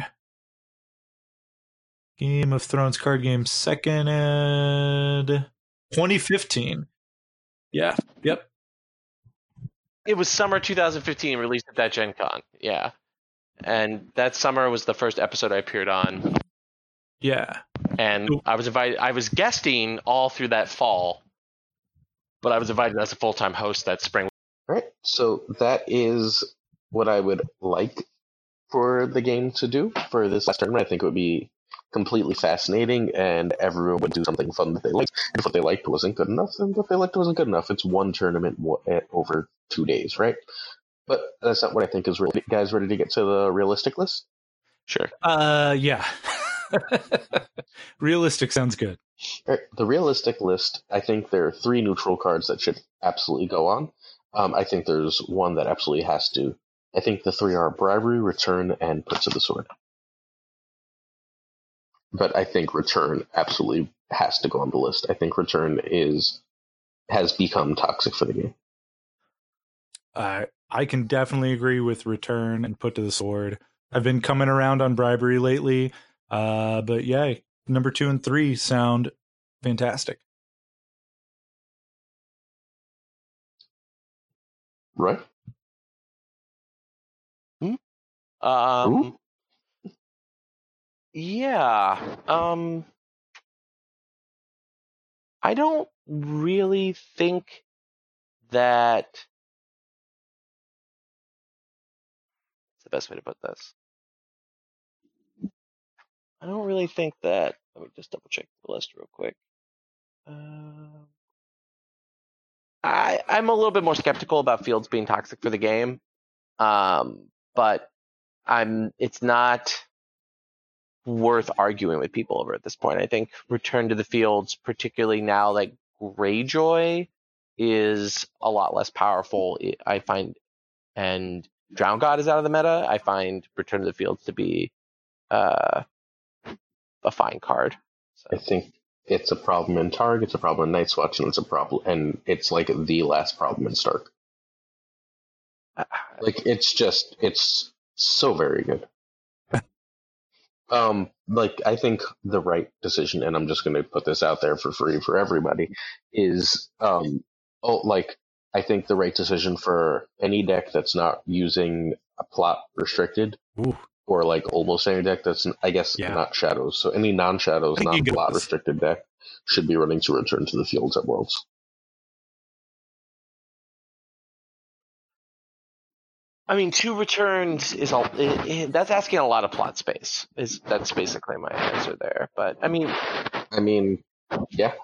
Speaker 1: Game of Thrones card game second ed 2015. Yeah. Yep.
Speaker 3: It was summer 2015, released at that Gen Con. Yeah. And that summer was the first episode I appeared on.
Speaker 1: Yeah.
Speaker 3: And I was invited. I was guesting all through that fall, but I was invited as a full-time host that spring.
Speaker 4: All right. So that is what I would like for the game to do for this last tournament. I think it would be completely fascinating, and everyone would do something fun that they liked. And if what they liked wasn't good enough, then what they liked wasn't good enough. It's one tournament over 2 days, right? But that's not what I think is real. Guys, ready to get to the realistic list?
Speaker 3: Sure.
Speaker 1: Yeah. Realistic sounds good.
Speaker 4: All right, the realistic list, I think there are 3 neutral cards that should absolutely go on. I think there's one that absolutely has to. I think the 3 are Bribery, Return, and Put to the Sword. But I think Return absolutely has to go on the list. I think Return has become toxic for the game.
Speaker 1: I can definitely agree with Return and Put to the Sword. I've been coming around on Bribery lately. But yeah, number 2 and 3 sound fantastic.
Speaker 4: Right?
Speaker 3: Yeah. I don't really think that. What's the best way to put this? I don't really think that. Let me just double check the list real quick. I'm a little bit more skeptical about Fields being toxic for the game, but it's not worth arguing with people over at this point. I think Return to the Fields, particularly now, like Greyjoy, is a lot less powerful, I find, and Drown God is out of the meta. I find Return to the Fields to be a fine card. So.
Speaker 4: I think it's a problem in Targ, it's a problem in Night's Watch, and it's like the last problem in Stark. Like it's so very good. Like I think the right decision, and I'm just going to put this out there for free for everybody, is I think the right decision for any deck that's not using a plot restricted, or like almost any deck that's, I guess, not Shadows. So any non-Shadows, non-plot restricted deck should be running to Return to the Fields at Worlds.
Speaker 3: I mean, 2 returns is that's asking a lot of plot space. That's basically my answer there. But I mean,
Speaker 4: yeah.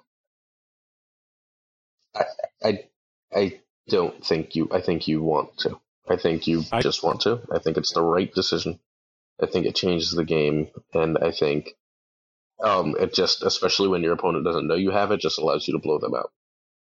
Speaker 4: I don't think you. I think you want to. I think you just want to. I think it's the right decision. I think it changes the game, and I think it just, especially when your opponent doesn't know you have it, just allows you to blow them out.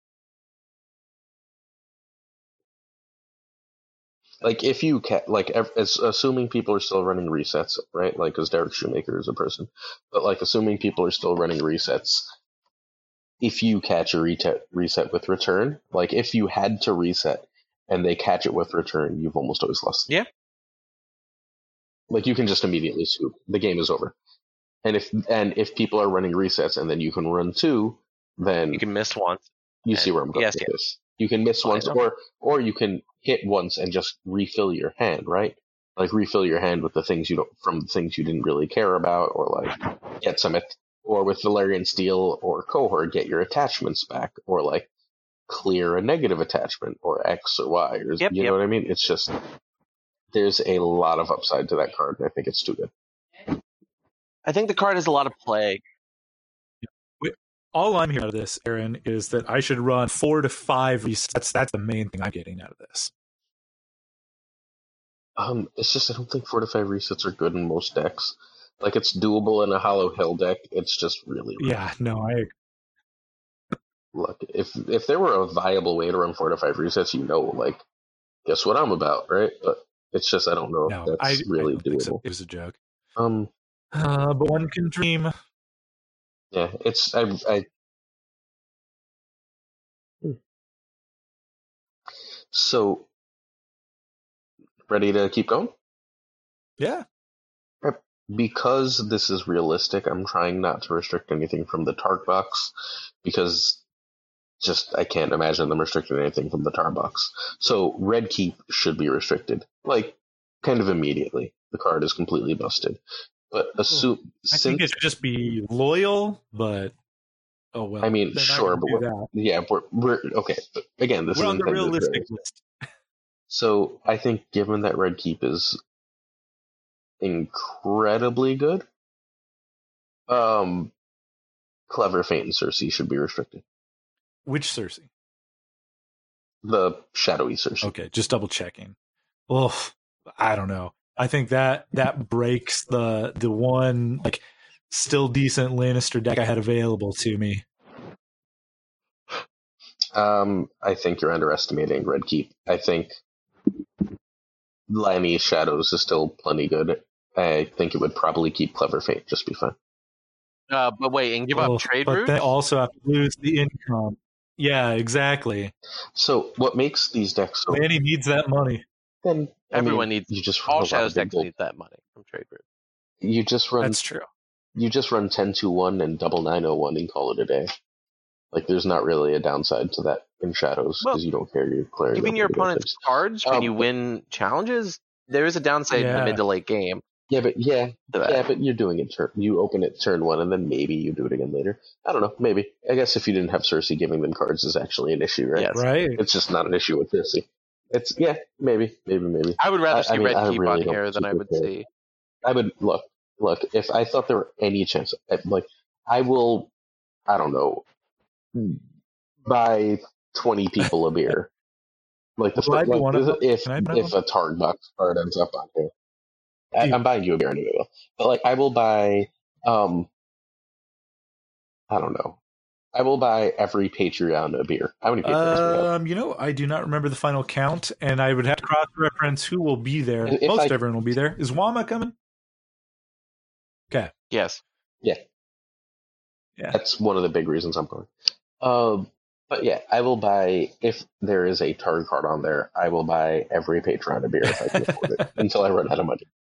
Speaker 4: Like if you assuming people are still running resets, right? Like, because Derek Shoemaker is a person, but like assuming people are still running resets, if you catch a reset with return, like if you had to reset and they catch it with return, you've almost always lost.
Speaker 3: Yeah.
Speaker 4: Like you can just immediately swoop. The game is over. And if people are running resets and then you can run 2, then
Speaker 3: you can miss once.
Speaker 4: You see where I'm going with this. You can miss once, or you can hit once and just refill your hand, right? Like refill your hand with the things from things you didn't really care about, or like get some, or with Valyrian Steel or Cohort, get your attachments back, or like clear a negative attachment, or X or Y, or you know what I mean? It's just, there's a lot of upside to that card, and I think it's too good.
Speaker 3: I think the card has a lot of play.
Speaker 1: All I'm hearing out of this, Aaron, is that I should run 4 to 5 resets. That's the main thing I'm getting out of this.
Speaker 4: It's just, I don't think 4 to 5 resets are good in most decks. Like, it's doable in a Hollow Hill deck. It's just really rough.
Speaker 1: Yeah, no, I agree.
Speaker 4: Look, if there were a viable way to run 4 to 5 resets, like, guess what I'm about, right? But it's just, I don't know if that's really doable. So.
Speaker 1: It was a joke. But one can dream.
Speaker 4: Yeah, it's So, ready to keep going?
Speaker 1: Yeah.
Speaker 4: Because this is realistic, I'm trying not to restrict anything from the Targ box, because just I can't imagine them restricting anything from the Targ box. So Red Keep should be restricted, like kind of immediately. The card is completely busted. But I
Speaker 1: think it should just be loyal, but oh well.
Speaker 4: I mean, sure, but we're okay. But again, this is
Speaker 1: on the realistic list.
Speaker 4: So I think, given that Red Keep is incredibly good, Clever Feint and Cersei should be restricted.
Speaker 1: Which Cersei?
Speaker 4: The shadowy Cersei.
Speaker 1: Okay, just double checking. Well, I don't know. I think that breaks the one like still decent Lannister deck I had available to me.
Speaker 4: I think you're underestimating Red Keep. I think Lanny Shadows is still plenty good. I think it would probably keep Clever Feint, just be fine.
Speaker 3: But wait, and give up trade routes?
Speaker 1: But they also have to lose the income. Yeah, exactly.
Speaker 4: So what makes these decks so...
Speaker 1: Lanny needs that money.
Speaker 3: Then everyone needs...
Speaker 4: You just
Speaker 3: all Shadows decks need that money from trade route.
Speaker 4: You just run...
Speaker 1: That's true.
Speaker 4: you just run 10-2-1 and double 901 and call it a day. Like, there's not really a downside to that in Shadows because you don't care. You're clearing.
Speaker 3: Giving your opponents cards when you win challenges, there is a downside in the mid to late game.
Speaker 4: Yeah, but you're doing it. You open it turn 1, and then maybe you do it again later. I don't know. Maybe. I guess if you didn't have Cersei, giving them cards is actually an issue, right?
Speaker 3: Yes.
Speaker 1: Right.
Speaker 4: It's just not an issue with Cersei. It's maybe.
Speaker 3: I would rather see Red Keep on here than I would see.
Speaker 4: I would look. If I thought there were any chance, I will. I don't know. Buy 20 people a beer. Like if a Targ box card ends up on here, I'm buying you a beer anyway. Though. But like I will buy. I don't know. I will buy every Patreon a beer. How many Patreons do we have?
Speaker 1: I do not remember the final count, and I would have to cross-reference who will be there. Everyone will be there. Is Wama coming? Okay.
Speaker 3: Yes.
Speaker 4: Yeah. That's one of the big reasons I'm going. But yeah, I will buy, if there is a Targ card on there, I will buy every Patreon a beer if I can afford it until I run out of money.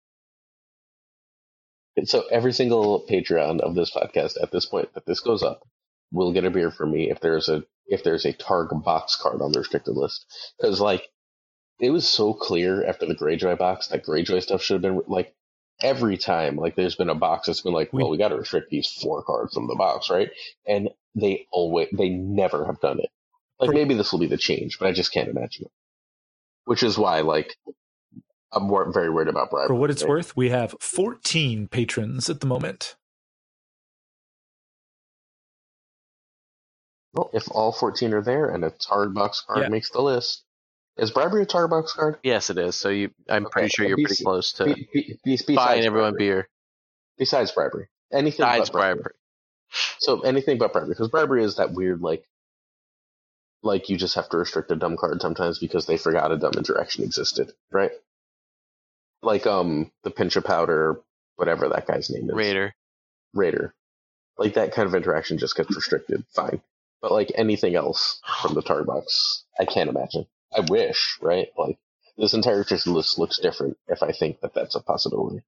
Speaker 4: And so every single Patreon of this podcast at this point that this goes up will get a beer from me if there's a Targ box card on the restricted list. Because like it was so clear after the Greyjoy box that Greyjoy stuff should have been like every time like there's been a box that's been like, well, we got to restrict these 4 cards from the box, right? And they never have done it. Like maybe this will be the change, but I just can't imagine it. Which is why like I'm very worried about bribery.
Speaker 1: For what it's worth, we have 14 patrons at the moment.
Speaker 4: Well, if all 14 are there and a Targ box card makes the list, is bribery a Targ box card?
Speaker 3: Yes, it is. So I'm pretty sure you're pretty close to buying everyone beer.
Speaker 4: Besides bribery, anything but bribery. So anything but bribery, because bribery is that weird like you just have to restrict a dumb card sometimes because they forgot a dumb interaction existed, right? Like the pinch of powder, whatever that guy's name is. Raider. Like that kind of interaction just gets restricted, fine. But like anything else from the Targ box, I can't imagine. I wish, right? Like this entire restricted list looks different if I think that that's a possibility.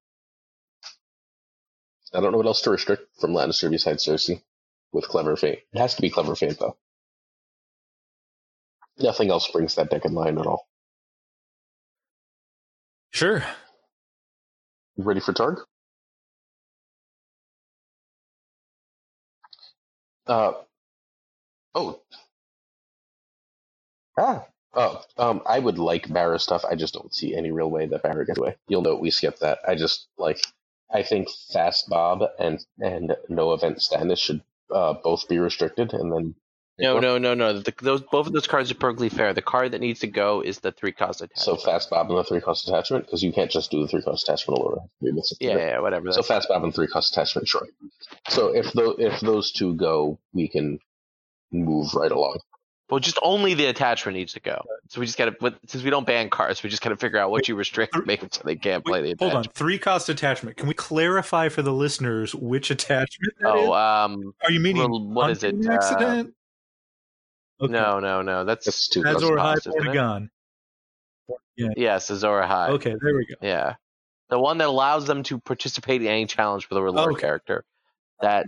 Speaker 4: I don't know what else to restrict from Lannister besides Cersei with Clever Fate. It has to be Clever Fate, though. Nothing else brings that deck in line at all.
Speaker 1: Sure.
Speaker 4: You ready for Targ? I would like Barra stuff. I just don't see any real way that Barra gets away. You'll note we skipped that. I think Fast Bob and No Event Stannis should both be restricted, and then
Speaker 3: No. Both of those cards are perfectly fair. The card that needs to go is the 3-cost attachment.
Speaker 4: So Fast Bob and the 3-cost attachment, because you can't just do the 3-cost attachment alone.
Speaker 3: Yeah, whatever.
Speaker 4: So Fast Bob and 3-cost attachment, sure. So if those two go, we can move right along.
Speaker 3: Well, just only the attachment needs to go. So we just got to, since we don't ban cards, we just got to figure out what you restrict and make it so they can't play the attachment.
Speaker 1: Hold on, 3-cost attachment. Can we clarify for the listeners which attachment that is? Are you meaning
Speaker 3: what is it?
Speaker 1: Accident?
Speaker 3: Okay. No. That's
Speaker 1: Azor High Porygon.
Speaker 3: Yeah. Yes, Azor High.
Speaker 1: Okay, there we go.
Speaker 3: Yeah. The one that allows them to participate in any challenge with a reward character. That's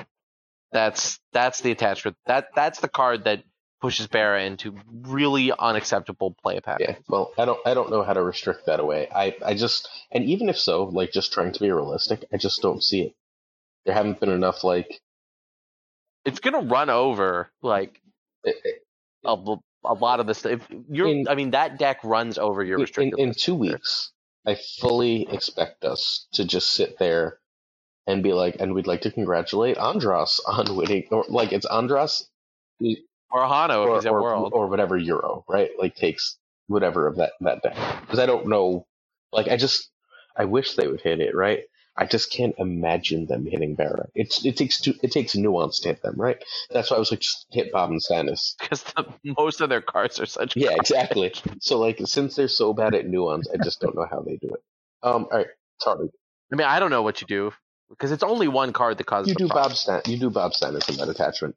Speaker 3: the attachment. That's the card that pushes Barra into really unacceptable play patterns.
Speaker 4: Yeah, well, I don't know how to restrict that away. I just, and even if so, like just trying to be realistic, I just don't see it. There haven't been enough like.
Speaker 3: It's gonna run over like a lot of the stuff. That deck runs over your restricted.
Speaker 4: In 2 weeks, I fully expect us to just sit there and be like, and we'd like to congratulate Andros on winning, or like it's Andros.
Speaker 3: Or Hano, if he's at World.
Speaker 4: Or whatever Euro, right? Like, takes whatever of that deck. Because I don't know, like, I wish they would hit it, right? I just can't imagine them hitting Barra. It takes nuance to hit them, right? That's why I was like, just hit Bob and Stannis.
Speaker 3: Because most of their cards are such
Speaker 4: Yeah, exactly. So, like, since they're so bad at nuance, I just don't know how they do it. All right, sorry.
Speaker 3: I don't know what you do. Because it's only one card that causes
Speaker 4: You do Bob Stannis in that attachment.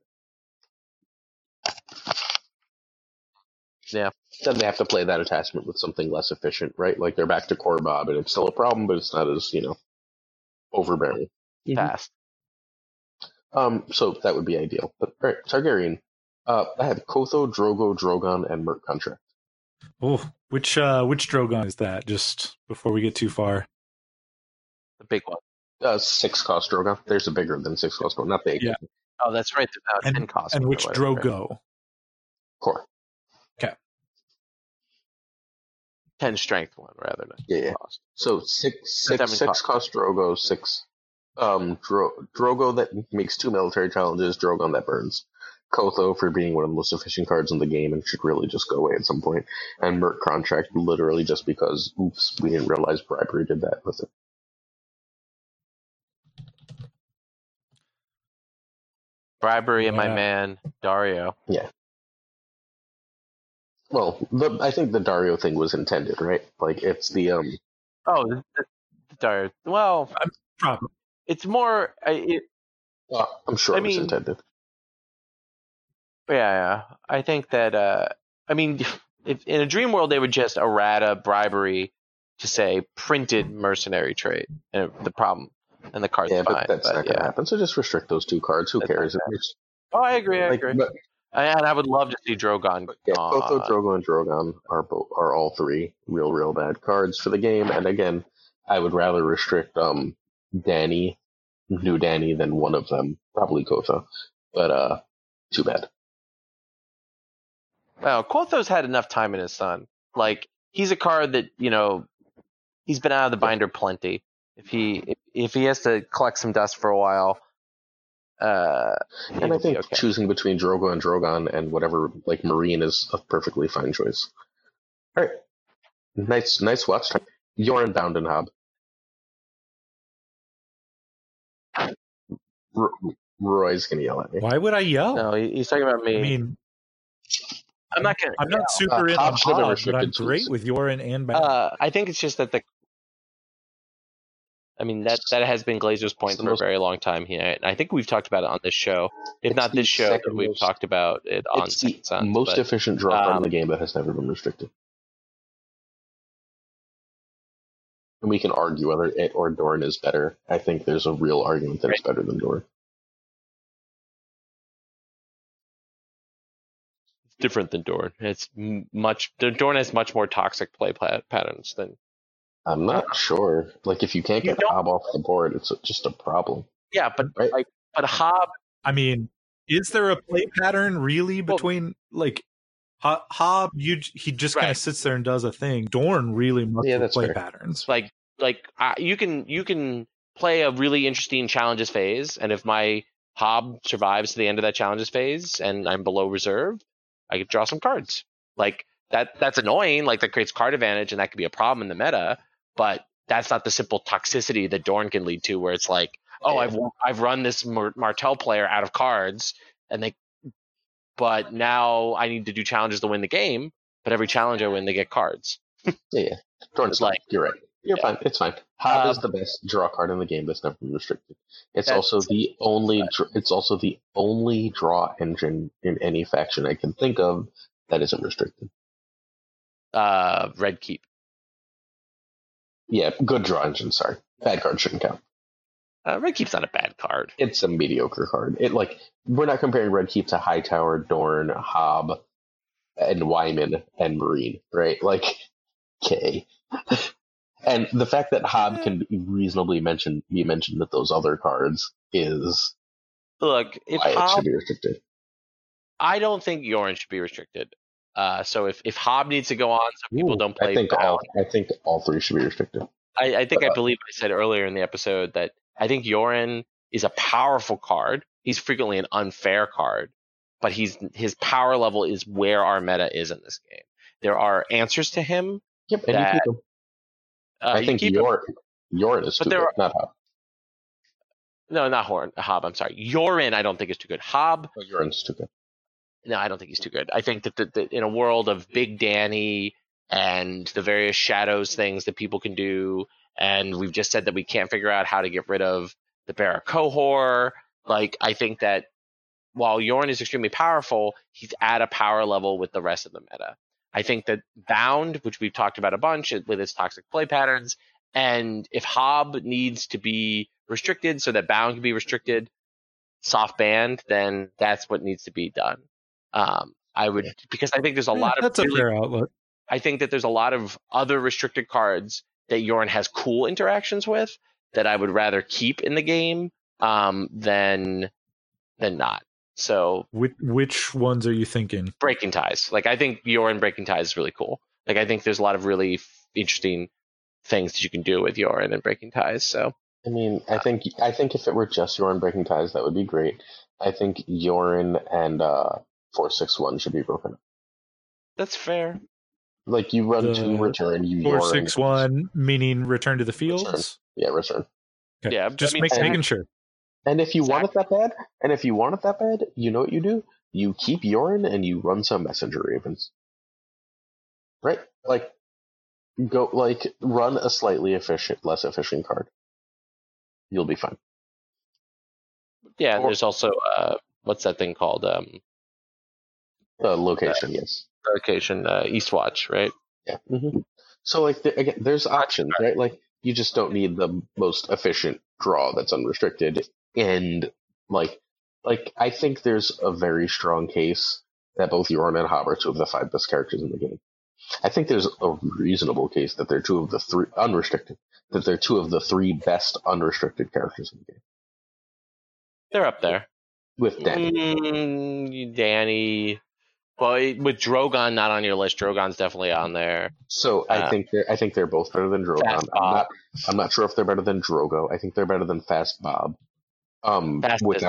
Speaker 3: Yeah.
Speaker 4: Then they have to play that attachment with something less efficient, right? Like they're back to Core Bob, and it's still a problem, but it's not as, overbearing.
Speaker 3: Fast.
Speaker 4: So that would be ideal. But all right, Targaryen. I had Kotho, Drogo, Drogon, and Merc Contract.
Speaker 1: Oh, which Drogon is that? Just before we get too far.
Speaker 3: The big one.
Speaker 4: 6 cost Drogon. There's a bigger than 6 cost Drogon, not the 8.
Speaker 3: Yeah. Oh, that's right. 10 cost.
Speaker 1: And which Drogo?
Speaker 4: Core.
Speaker 1: Okay.
Speaker 3: 10 strength one rather than
Speaker 4: Yeah.
Speaker 3: cost.
Speaker 4: So 6 cost Drogo, 6 Drogo that makes 2 military challenges, Drogon that burns. Kotho for being one of the most efficient cards in the game and should really just go away at some point. And Merc Contract literally just because, oops, we didn't realize Bribery did that with it.
Speaker 3: Bribery and my man Dario.
Speaker 4: Yeah. Well, I think the Dario thing was intended, right? Like it's the
Speaker 3: Oh, the Dario. Well,
Speaker 1: probably.
Speaker 3: It's more.
Speaker 4: I'm sure it was intended.
Speaker 3: Yeah. I think that. I mean, if in a dream world they would just errata Bribery to say printed mercenary trade, and the problem. And the card's fine.
Speaker 4: But that's not going to happen. So just restrict those 2 cards. Who cares?
Speaker 3: I agree. And I would love to see Drogon.
Speaker 4: Kotho, Drogo, and Drogon are all 3 real bad cards for the game. And again, I would rather restrict Dany, new Dany, than one of them. Probably Kotho. But too bad.
Speaker 3: Well, Kotho's had enough time in his son. Like he's a card that he's been out of the binder plenty. If he has to collect some dust for a while,
Speaker 4: and I think choosing between Drogo and Drogon and whatever like Marine is a perfectly fine choice. All right, nice watch time. Yoren, Bound, and Hob. Roy's gonna yell at me.
Speaker 1: Why would I yell?
Speaker 3: No, he's talking about me.
Speaker 1: I mean,
Speaker 3: I'm not gonna.
Speaker 1: I'm not super in on Hob, but I'm great with Yoren and Bound.
Speaker 3: I think it's just that that has been Glazer's point for a very long time here. I think we've talked about it on this show. If not this show, we've talked about it on Second Sons.
Speaker 4: Most efficient draw card in the game that has never been restricted. And we can argue whether it or Dorne is better. I think there's a real argument that it's better than Dorne.
Speaker 3: It's different than Dorne. Dorne has much more toxic play patterns than.
Speaker 4: I'm not sure. Like, if you can't get Hob off the board, it's just a problem.
Speaker 3: Yeah, but but Hob.
Speaker 1: I mean, is there a play pattern really between Hob? He just kind of sits there and does a thing. Dorne really must have play patterns.
Speaker 3: You can play a really interesting challenges phase, and if my Hob survives to the end of that challenges phase, and I'm below reserve, I could draw some cards. Like that's annoying. Like that creates card advantage, and that could be a problem in the meta. But that's not the simple toxicity that Dorne can lead to, where it's like, I've run this Martell player out of cards, but now I need to do challenges to win the game. But every challenge I win, they get cards.
Speaker 4: Yeah. Dorne's you're right. You're fine. It's fine. Hob is the best draw card in the game that's never been restricted. It's also the only draw engine in any faction I can think of that isn't restricted.
Speaker 3: Red Keep.
Speaker 4: Yeah, good draw engine. Sorry, bad card shouldn't count.
Speaker 3: Red Keep's not a bad card.
Speaker 4: It's a mediocre card. We're not comparing Red Keep to Hightower, Dorne, Hob, and Wyman and Marine, right? Like, okay. And the fact that Hob can reasonably be mentioned with those other cards is
Speaker 3: why
Speaker 4: it should be restricted.
Speaker 3: I don't think Yoren should be restricted. So if Hob needs to go on, so people don't play.
Speaker 4: I think all 3 should be restricted.
Speaker 3: I believe I said earlier in the episode that I think Yoren is a powerful card. He's frequently an unfair card, but his power level is where our meta is in this game. There are answers to him.
Speaker 4: Yep, and you keep him. I think Yoren is too good, not Hob.
Speaker 3: No, not Hob. I'm sorry. Yoren, I don't think is too good. Hob.
Speaker 4: Yoren's too good.
Speaker 3: No, I don't think he's too good. I think that in a world of Big Dany and the various shadows things that people can do, and we've just said that we can't figure out how to get rid of the Barra-Cohor, I think that while Yoren is extremely powerful, he's at a power level with the rest of the meta. I think that Bound, which we've talked about a bunch with its toxic play patterns, and if Hob needs to be restricted so that Bound can be restricted, soft banned, then that's what needs to be done. I would, because I think there's a lot of
Speaker 1: that's a fair outlook.
Speaker 3: I think that there's a lot of other restricted cards that Yorin has cool interactions with that I would rather keep in the game than not. So
Speaker 1: which ones are you thinking?
Speaker 3: Breaking Ties. Like, I think Yorin Breaking Ties is really cool. Like, I think there's a lot of really interesting things that you can do with Yorin and Breaking Ties. So
Speaker 4: I mean, I think if it were just Yorin Breaking Ties, that would be great. I think Yorin and 461 should be broken up.
Speaker 3: That's fair.
Speaker 4: Like, you run 2 return, you
Speaker 1: 461 meaning return to the fields.
Speaker 4: Return. Yeah, return.
Speaker 1: Okay. Yeah, just making sure.
Speaker 4: And if you want it that bad, you know what you do? You keep Yorin and you run some Messenger Ravens. Right? Like, run a slightly less efficient card. You'll be fine.
Speaker 3: Yeah, there's also what's that thing called?
Speaker 4: Location, yes.
Speaker 3: Location, Eastwatch, right?
Speaker 4: Yeah. Mm-hmm. So, like, again, there's options, right? Like, you just don't need the most efficient draw that's unrestricted. And, like I think there's a very strong case that both Yorin and Hob are 2 of the 5 best characters in the game. I think there's a reasonable case that they're 2 of the 3 unrestricted, that they're 2 of the 3 best unrestricted characters in the game.
Speaker 3: They're up there.
Speaker 4: With Danny.
Speaker 3: Danny. Well, with Drogon not on your list, Drogon's definitely on there.
Speaker 4: So I think they're both better than Drogon. I'm not sure if they're better than Drogo. I think they're better than Fast Bob. I think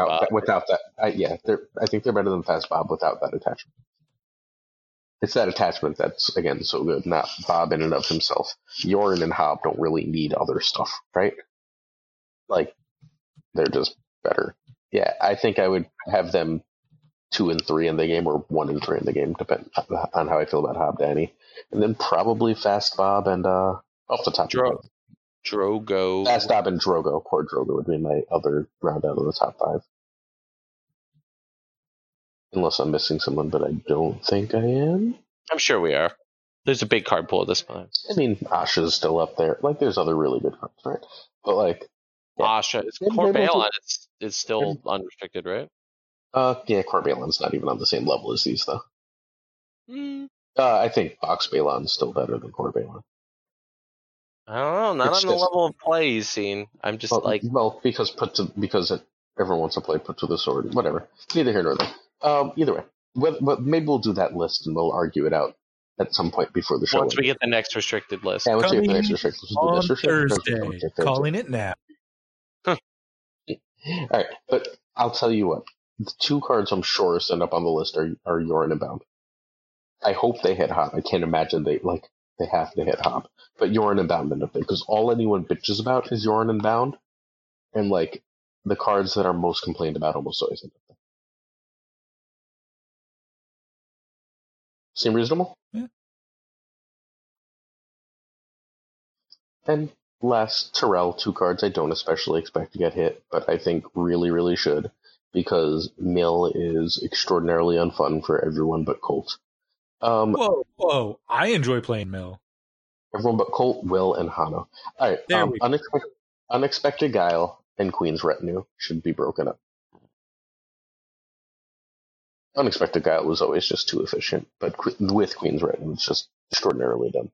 Speaker 4: they're better than Fast Bob without that attachment. It's that attachment that's, again, so good, not Bob in and of himself. Yorin and Hob don't really need other stuff, right? Like, they're just better. Yeah, I think I would have them 2 and 3 in the game, or 1 and 3 in the game, depending on how I feel about Hob Danny. And then probably Fast Bob and, off the top of
Speaker 3: Drogo.
Speaker 4: Fast Bob and Drogo. Poor Drogo would be my other round out of the top 5. Unless I'm missing someone, but I don't think I am.
Speaker 3: I'm sure we are. There's a big card pool at this point.
Speaker 4: I mean, Asha's still up there. Like, there's other really good cards, right? But, like...
Speaker 3: Yeah. Asha. Corbalon is still unrestricted, right?
Speaker 4: Yeah, Corbalon's not even on the same level as these, though. I think Box Balon's still better than Corbalon.
Speaker 3: I don't know. Not on the level of play he's seen. I'm just
Speaker 4: because everyone wants to play Put to the Sword. Whatever. Neither here nor there. Either way. Maybe we'll do that list and we'll argue it out at some point before the show.
Speaker 3: Once we get the next restricted list.
Speaker 4: Yeah, once we get the next restricted list.
Speaker 1: On Thursday. Calling it now.
Speaker 4: All right, but I'll tell you what. The 2 cards I'm sure stand up on the list are Yorin and Bound. I hope they hit Hob. I can't imagine they have to hit Hob. But Yorin and Bound end up there, because all anyone bitches about is Yorin and Bound. And, like, the cards that are most complained about almost always end up there. Seem reasonable?
Speaker 1: Yeah.
Speaker 4: And last, Terrell, 2 cards I don't especially expect to get hit, but I think really, really should, because Mill is extraordinarily unfun for everyone but Colt.
Speaker 1: Whoa! I enjoy playing Mill.
Speaker 4: Everyone but Colt, Will, and Hano. All right, Unexpected Guile and Queen's Retinue should be broken up. Unexpected Guile was always just too efficient, but with Queen's Retinue, it's just extraordinarily dumb.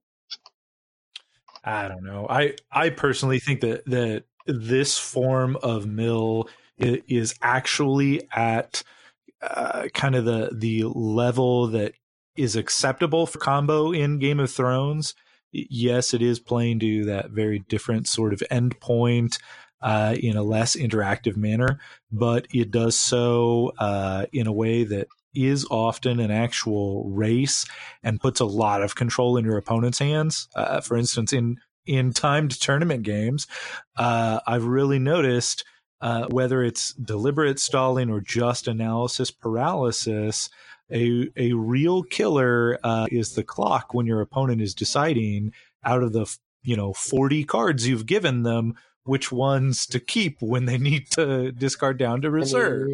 Speaker 1: I don't know. I personally think that this form of Mill is actually at kind of the level that is acceptable for combo in Game of Thrones. Yes, it is playing to that very different sort of endpoint in a less interactive manner, but it does so in a way that is often an actual race and puts a lot of control in your opponent's hands. For instance, in timed tournament games, I've really noticed whether it's deliberate stalling or just analysis paralysis, a real killer is the clock when your opponent is deciding out of the 40 cards you've given them which ones to keep when they need to discard down to reserve.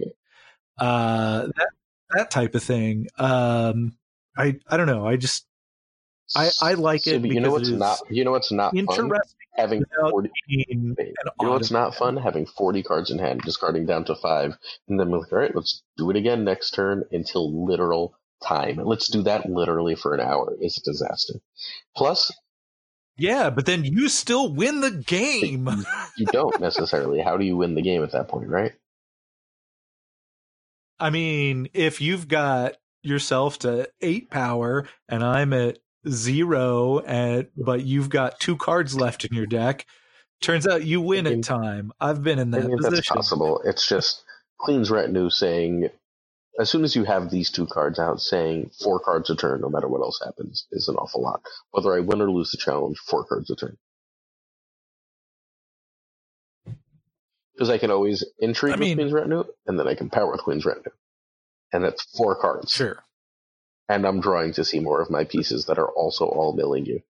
Speaker 1: That type of thing. I don't know. I like it because
Speaker 4: you know what's
Speaker 1: it is
Speaker 4: not fun?
Speaker 1: interesting
Speaker 4: Having
Speaker 1: without
Speaker 4: 40,
Speaker 1: being
Speaker 4: you
Speaker 1: an
Speaker 4: know what's not
Speaker 1: automaton.
Speaker 4: fun? Having 40 cards in hand, discarding down to 5, and then we're like, all right, let's do it again next turn until literal time. Let's do that literally for an hour. It's a disaster. Plus,
Speaker 1: Yeah, but then you still win the game.
Speaker 4: you don't necessarily. How do you win the game at that point, right?
Speaker 1: I mean, if you've got yourself to 8 power and I'm at 0, but you've got 2 cards left in your deck, turns out you win at time. I've been in that position.
Speaker 4: That's possible. It's just Queen's Retinue saying, as soon as you have these 2 cards out, saying 4 cards a turn, no matter what else happens, is an awful lot. Whether I win or lose the challenge, 4 cards a turn. Because I can always intrigue with Queen's Retinue, and then I can power with Queen's Retinue. And that's 4 cards.
Speaker 1: Sure.
Speaker 4: And I'm drawing to see more of my pieces that are also all milling you.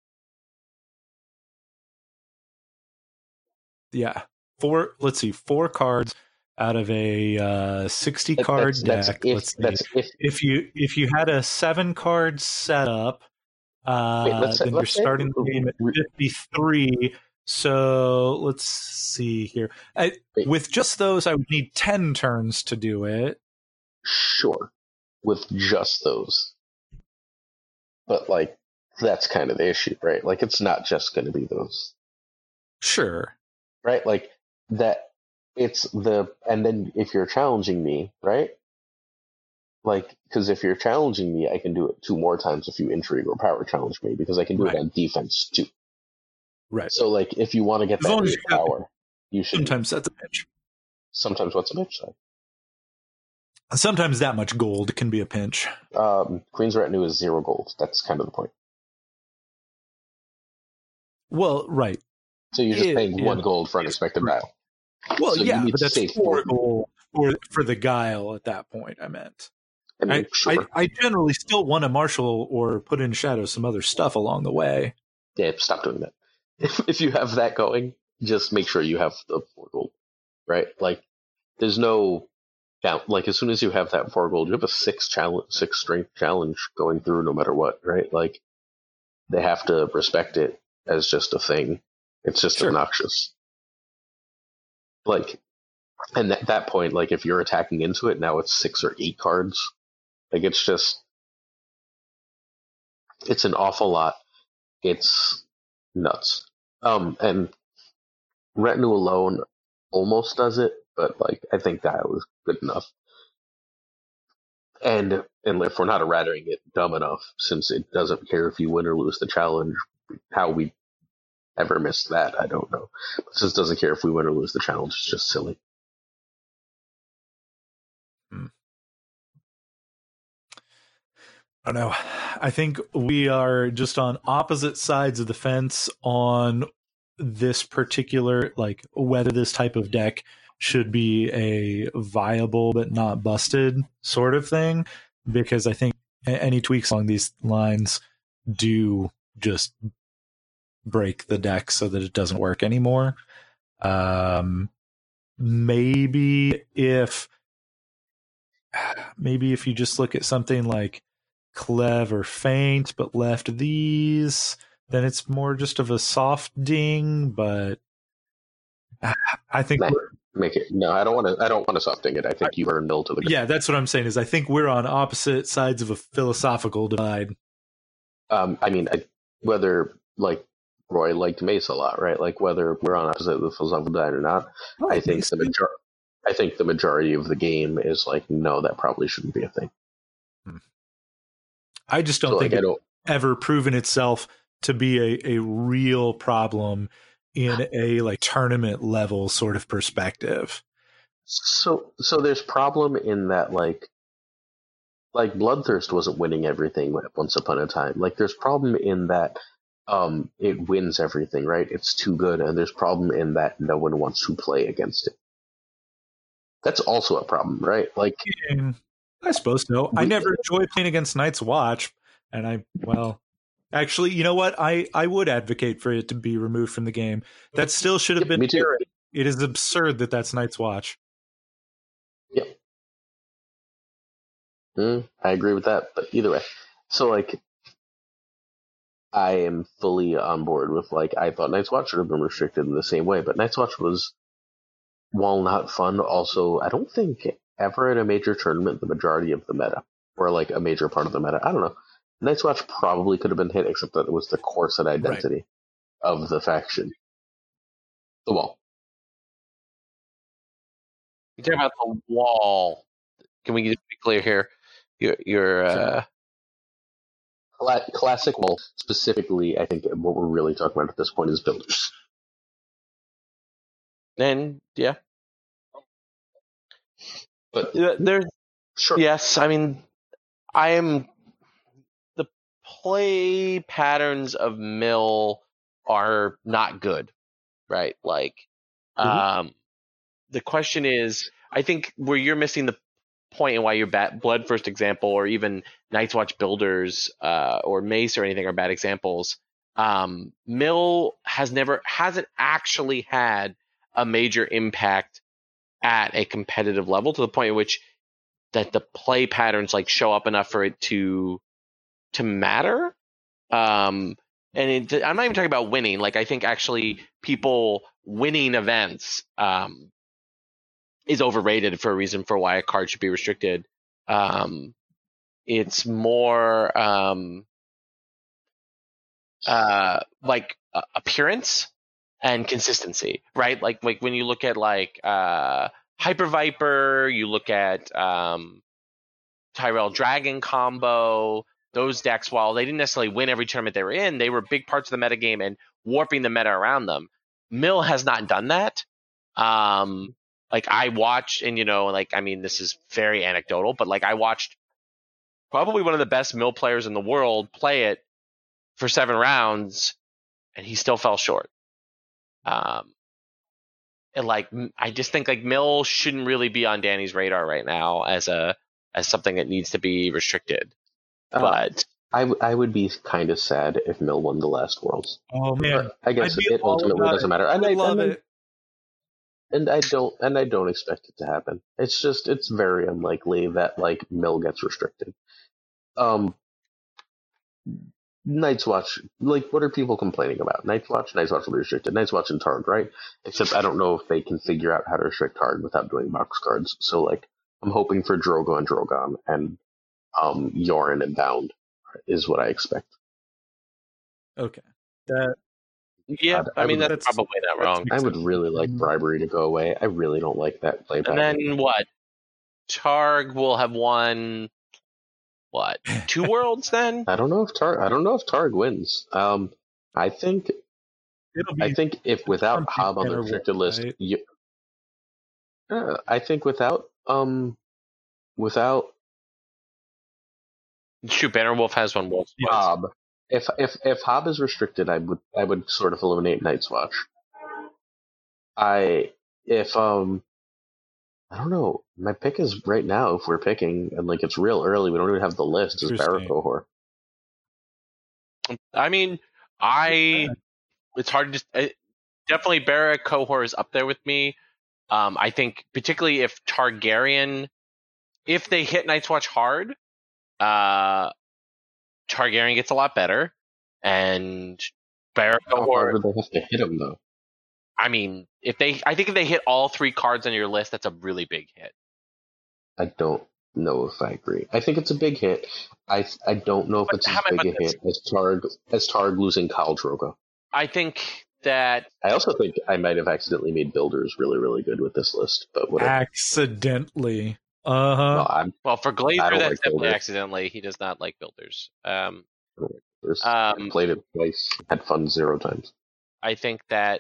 Speaker 1: Yeah. 4 cards out of a 60 card deck. If you had a 7 card setup, then you're starting the game at 53. So let's see here. With just those, I would need 10 turns to do it.
Speaker 4: Sure. With just those. But, like, that's kind of the issue, right? Like, it's not just going to be those.
Speaker 1: Sure.
Speaker 4: Right? Like, that, and then if you're challenging me, right? Like, because if you're challenging me, I can do it 2 more times if you intrigue or power challenge me, because I can do it on defense, too.
Speaker 1: Right.
Speaker 4: So, like, if you want to get that power, you should.
Speaker 1: Sometimes that's a pinch.
Speaker 4: Sometimes what's a pinch?
Speaker 1: Sometimes that much gold can be a pinch.
Speaker 4: Queen's Retinue is 0 gold. That's kind of the point.
Speaker 1: Well, right.
Speaker 4: So you're just paying 1 gold for unexpected battle.
Speaker 1: Well, so yeah, but that's 4 gold for the guile at that point, I meant.
Speaker 4: Sure.
Speaker 1: I generally still want to marshal or put in shadow some other stuff along the way.
Speaker 4: Yeah, stop doing that. If you have that going, just make sure you have the 4 gold, right? Like, there's no count. Like, as soon as you have that 4 gold, you have a 6 strength challenge going through no matter what, right? Like, they have to respect it as just a thing. It's just obnoxious. Like, and at that point, like, if you're attacking into it, now it's 6 or 8 cards. Like, it's an awful lot. It's nuts. And Retinue alone almost does it, but, like, I think that was good enough. And if we're not errating it dumb enough, since it doesn't care if you win or lose the challenge, how we ever missed that, I don't know. But since it doesn't care if we win or lose the challenge, it's just silly.
Speaker 1: I don't know. I think we are just on opposite sides of the fence on this particular, like, whether this type of deck should be a viable but not busted sort of thing, because I think any tweaks along these lines do just break the deck so that it doesn't work anymore. Maybe if you just look at something like Clever Feint but left these, then it's more just of a soft ding. But I think
Speaker 4: make it. No, I don't want to soft ding it. I think you are nil to the.
Speaker 1: Yeah, that's what I'm saying. Is I think we're on opposite sides of a philosophical divide.
Speaker 4: I mean, whether, like, Roy liked Mace a lot, right? Like, whether we're on opposite of the philosophical divide or not, I think the majority of the game is like, no, that probably shouldn't be a thing.
Speaker 1: I just don't think it's ever proven itself to be a real problem in a, like, tournament level sort of perspective.
Speaker 4: So there's problem in that, like Bloodthirst wasn't winning everything once upon a time. Like, there's problem in that it wins everything, right? It's too good, and there's problem in that no one wants to play against it. That's also a problem, right? Like,
Speaker 1: I suppose so. I never enjoyed playing against Night's Watch, and actually, you know what? I would advocate for it to be removed from the game. That still should have been.
Speaker 4: Me too.
Speaker 1: It is absurd that that's Night's Watch.
Speaker 4: Yep. I agree with that, but either way. So, like, I am fully on board with, like, I thought Night's Watch should have been restricted in the same way, but Night's Watch was, while not fun, also, I don't think ever in a major tournament the majority of the meta, or like a major part of the meta. I don't know. Night's Watch probably could have been hit, except that it was the core set identity of the faction. The wall.
Speaker 3: You're talking about the wall. Can we just be clear here? Your
Speaker 4: Classic wall, specifically, I think what we're really talking about at this point is builders.
Speaker 3: And yeah,
Speaker 4: but
Speaker 3: there's
Speaker 4: sure.
Speaker 3: Yes, I mean, the play patterns of Mill are not good, right? Like, the question is, I think where you're missing the point and why your Blood First example, or even Night's Watch Builders, or Mace or anything are bad examples. Mill hasn't actually had a major impact at a competitive level to the point at which that the play patterns like show up enough for it to matter. And I'm not even talking about winning. Like, I think actually people winning events is overrated for a reason for why a card should be restricted. It's more like appearance and consistency, right? Like when you look at like Hyper Viper, you look at Tyrell Dragon combo, those decks, while they didn't necessarily win every tournament they were in, they were big parts of the metagame and warping the meta around them. Mill has not done that. Like I watched, and like, I mean, this is very anecdotal, but like I watched probably one of the best Mill players in the world play it for 7 rounds, and he still fell short. And like, I just think like Mill shouldn't really be on Danny's radar right now as something that needs to be restricted. But
Speaker 4: I would be kind of sad if Mill won the last Worlds.
Speaker 1: Oh man,
Speaker 4: but I guess it ultimately doesn't matter. And I love it. And I don't expect it to happen. It's very unlikely that like Mill gets restricted. Night's Watch, like, what are people complaining about? Night's Watch will be restricted. Night's Watch and Targ, right? Except I don't know if they can figure out how to restrict Targ without doing box cards. So like, I'm hoping for Drogo and Drogon, and Yorin and Bound is what I expect.
Speaker 1: Okay.
Speaker 3: Yeah, I mean, that's probably not wrong.
Speaker 4: I would really like bribery to go away. I really don't like that play pattern.
Speaker 3: And then what? Targ will have won what? 2 Worlds then?
Speaker 4: I don't know if Targ wins. I think if without Hob on the restricted list, right? I think without
Speaker 3: Shoot, Bannerwolf has won Worlds.
Speaker 4: Hob. If Hob is restricted, I would sort of eliminate Night's Watch. I don't know. My pick is right now, if we're picking, and like it's real early, we don't even have the list, is Barra Cohort.
Speaker 3: I mean, it's hard to definitely Barra Cohort is up there with me. I think particularly if Targaryen, if they hit Night's Watch hard, Targaryen gets a lot better, and Barra Cohort.
Speaker 4: How hard would they have to hit him though?
Speaker 3: I mean, I think if they hit all 3 cards on your list, that's a really big hit.
Speaker 4: I don't know if I agree. I think it's a big hit. I don't know if it's as big a hit as Targ losing Khal Drogo.
Speaker 3: I think that...
Speaker 4: I also think I might have accidentally made Builders really, really good with this list, but whatever.
Speaker 1: Accidentally. Uh-huh.
Speaker 3: Well, for Glazer, that's definitely accidentally. He does not like Builders.
Speaker 4: I played it twice. Had fun 0 times.
Speaker 3: I think that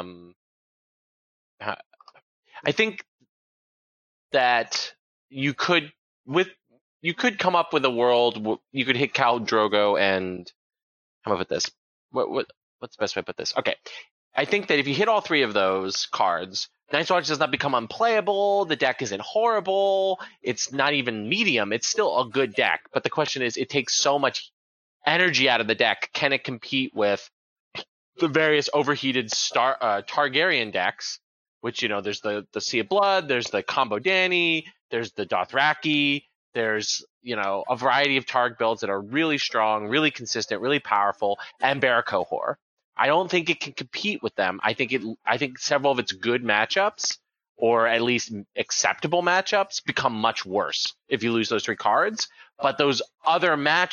Speaker 3: you could come up with a world. You could hit Khal Drogo and how about this? What's the best way to put this? Okay, I think that if you hit all 3 of those cards, Night's Watch does not become unplayable. The deck isn't horrible. It's not even medium. It's still a good deck. But the question is, it takes so much energy out of the deck. Can it compete with the various overheated Targaryen decks, which, there's the Sea of Blood, there's the Combo Dany, there's the Dothraki, there's, a variety of Targ builds that are really strong, really consistent, really powerful, and Barracohor. I don't think it can compete with them. I think several of its good matchups, or at least acceptable matchups, become much worse if you lose those 3 cards. But those other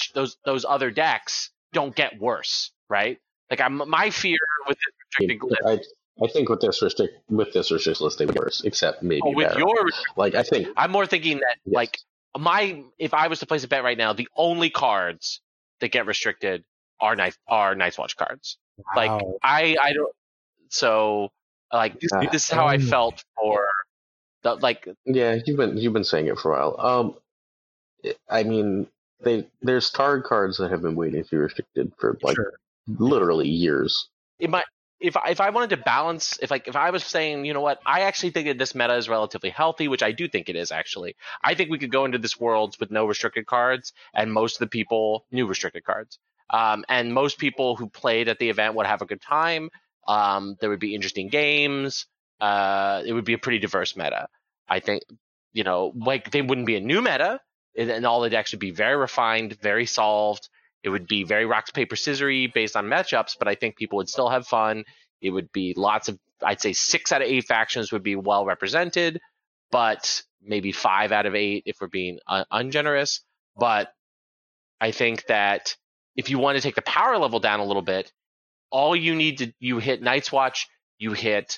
Speaker 3: decks don't get worse, right? Like my fear with this restricted list.
Speaker 4: I think with this restricted list they would worse, except maybe
Speaker 3: with
Speaker 4: Barra.
Speaker 3: your
Speaker 4: like I think
Speaker 3: I'm more thinking that
Speaker 4: yes.
Speaker 3: if I was to place a bet right now, the only cards that get restricted are Night's Watch cards.
Speaker 1: Wow.
Speaker 3: Like I don't. So like this is how I felt for the like.
Speaker 4: Yeah, you've been saying it for a while. I mean, there's Targ cards that have been waiting to be restricted for literally years.
Speaker 3: If I wanted to balance, if I was saying, you know what, I actually think that this meta is relatively healthy, which I do think it is actually. I think we could go into this world with no restricted cards, and most of the people new restricted cards. And most people who played at the event would have a good time. There would be interesting games. It would be a pretty diverse meta. I think, they wouldn't be a new meta, and all the decks would be very refined, very solved. It would be very rock, paper, scissory based on matchups, but I think people would still have fun. It would be lots of, I'd say 6 out of 8 factions would be well represented, but maybe 5 out of 8 if we're being ungenerous. But I think that if you want to take the power level down a little bit, all you need you hit Night's Watch, you hit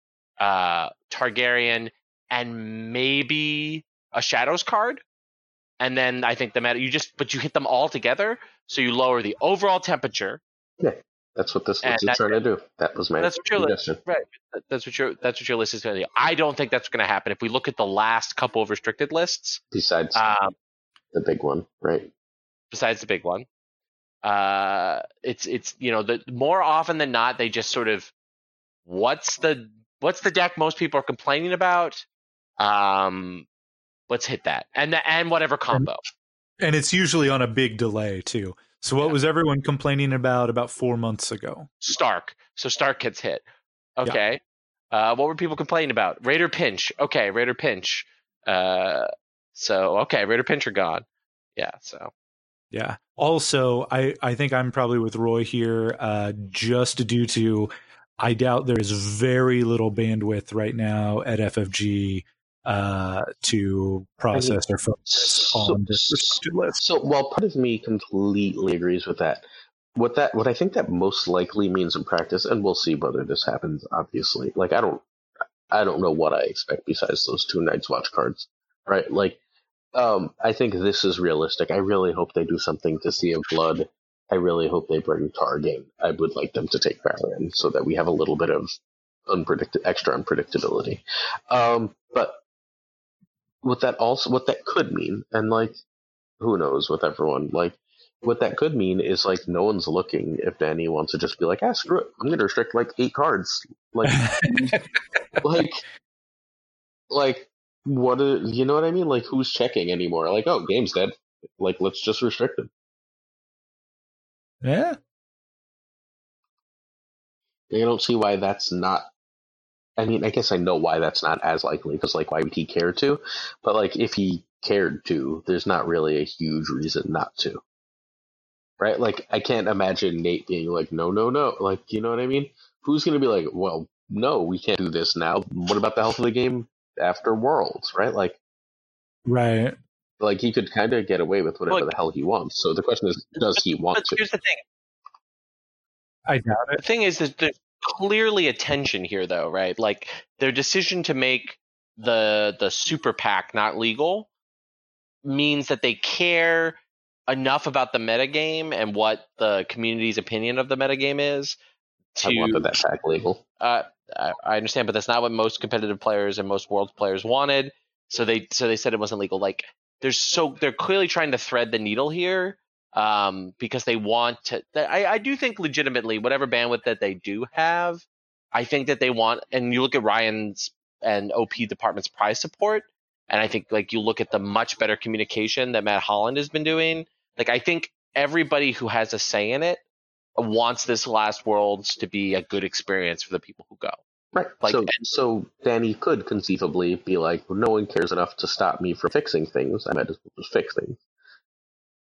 Speaker 3: Targaryen, and maybe a Shadows card. And then I think the meta, you hit them all together, so you lower the overall temperature.
Speaker 4: Yeah, that's what this list is trying to do. That was my suggestion.
Speaker 3: Right. That's what your list is going to do. I don't think that's going to happen. If we look at the last couple of restricted lists,
Speaker 4: besides the big one, right?
Speaker 3: Besides the big one, it's the more often than not they just sort of what's the deck most people are complaining about. Let's hit that and whatever combo.
Speaker 1: And it's usually on a big delay too. So what was everyone complaining about 4 months ago?
Speaker 3: Stark. So Stark gets hit. Okay. Yeah. What were people complaining about? Raider Pinch. Okay, Raider Pinch. Raider Pinch are gone. Yeah, so.
Speaker 1: Yeah. Also, I think I'm probably with Roy here, just due to I doubt there is very little bandwidth right now at FFG to process or focus on this restricted list.
Speaker 4: So while part of me completely agrees with that, what I think that most likely means in practice, and we'll see whether this happens, obviously. Like I don't know what I expect besides those 2 Night's Watch cards. Right? Like I think this is realistic. I really hope they do something to Sea of Blood. I really hope they bring Targ in. I would like them to take Baron so that we have a little bit of extra unpredictability. But what that could mean, and like, who knows with everyone, like, what that could mean is like no one's looking if Danny wants to just be like, screw it, I'm going to restrict like 8 cards. Like, what, you know what I mean? Like, who's checking anymore? Like, oh, game's dead. Like, let's just restrict it.
Speaker 1: Yeah.
Speaker 4: I don't see why that's not. I mean, I guess I know why that's not as likely, because, like, why would he care to? But, like, if he cared to, there's not really a huge reason not to. Right? Like, I can't imagine Nate being like, no. Like, you know what I mean? Who's going to be like, well, no, we can't do this now. What about the health of the game after Worlds, right? Like,
Speaker 1: right.
Speaker 4: Like, he could kind of get away with whatever the hell he wants. So the question is, does he want to?
Speaker 3: Here's the thing.
Speaker 1: I doubt it.
Speaker 3: The thing is that there's clearly a tension here, though, right? Like, their decision to make the super PAC not legal means that they care enough about the metagame and what the community's opinion of the metagame is.
Speaker 4: I wanted that PAC legal.
Speaker 3: I understand, but that's not what most competitive players and most World players wanted. So they said it wasn't legal. Like, they're clearly trying to thread the needle here. Because they want to. I do think legitimately, whatever bandwidth that they do have, I think that they want. And you look at Ryan's and OP department's prize support, and I think like you look at the much better communication that Matt Holland has been doing. Like, I think everybody who has a say in it wants this last Worlds to be a good experience for the people who go.
Speaker 4: Right. Like, so Danny could conceivably be like, well, no one cares enough to stop me from fixing things. I might as well just fix things.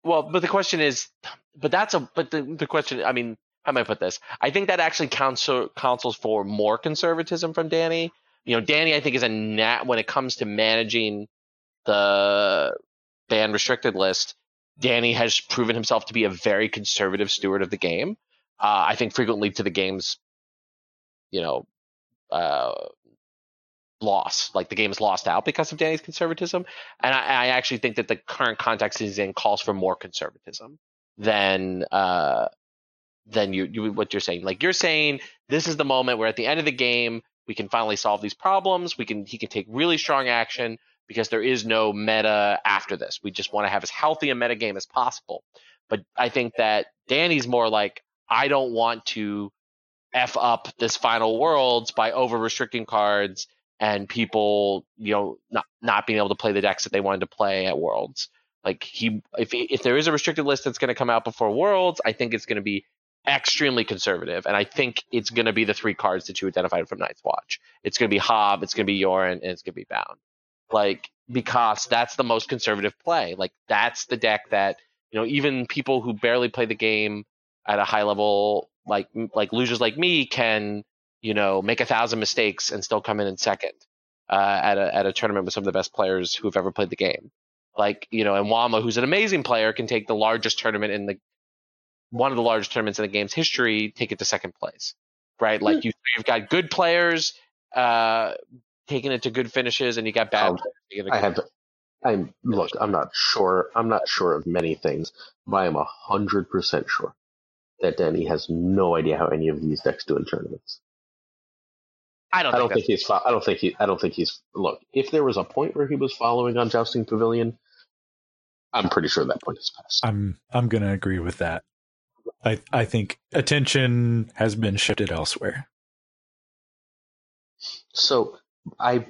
Speaker 3: Well, but the question is, the question, I mean, how am I put this? I think that actually counsels for more conservatism from Danny. Danny, I think, is when it comes to managing the ban restricted list, Danny has proven himself to be a very conservative steward of the game. I think frequently to the game's, loss. Like the game is lost out because of Danny's conservatism. And I actually think that the current context he's in calls for more conservatism than what you're saying. Like you're saying this is the moment where at the end of the game we can finally solve these problems. He can take really strong action because there is no meta after this. We just want to have as healthy a meta game as possible. But I think that Danny's more like, I don't want to F up this final Worlds by over restricting cards and people, not being able to play the decks that they wanted to play at Worlds. Like if there is a restricted list that's going to come out before Worlds, I think it's going to be extremely conservative, and I think it's going to be the 3 cards that you identified from Night's Watch. It's going to be Hob, it's going to be Yorin, and it's going to be Bound. Like because that's the most conservative play. Like that's the deck that even people who barely play the game at a high level, like losers like me, can make 1,000 mistakes and still come in second at a tournament with some of the best players who've ever played the game. Like, and Wama, who's an amazing player, can take the largest tournament one of the largest tournaments in the game's history, take it to second place, right? Like you've got good players taking it to good finishes, and you got bad players.
Speaker 4: I'm not sure of many things, but I am 100% sure that Danny has no idea how any of these decks do in tournaments. I don't think he's. Look, if there was a point where he was following on Jousting Pavilion, I'm pretty sure that point has passed.
Speaker 1: I'm going to agree with that. I think attention has been shifted elsewhere.
Speaker 4: So I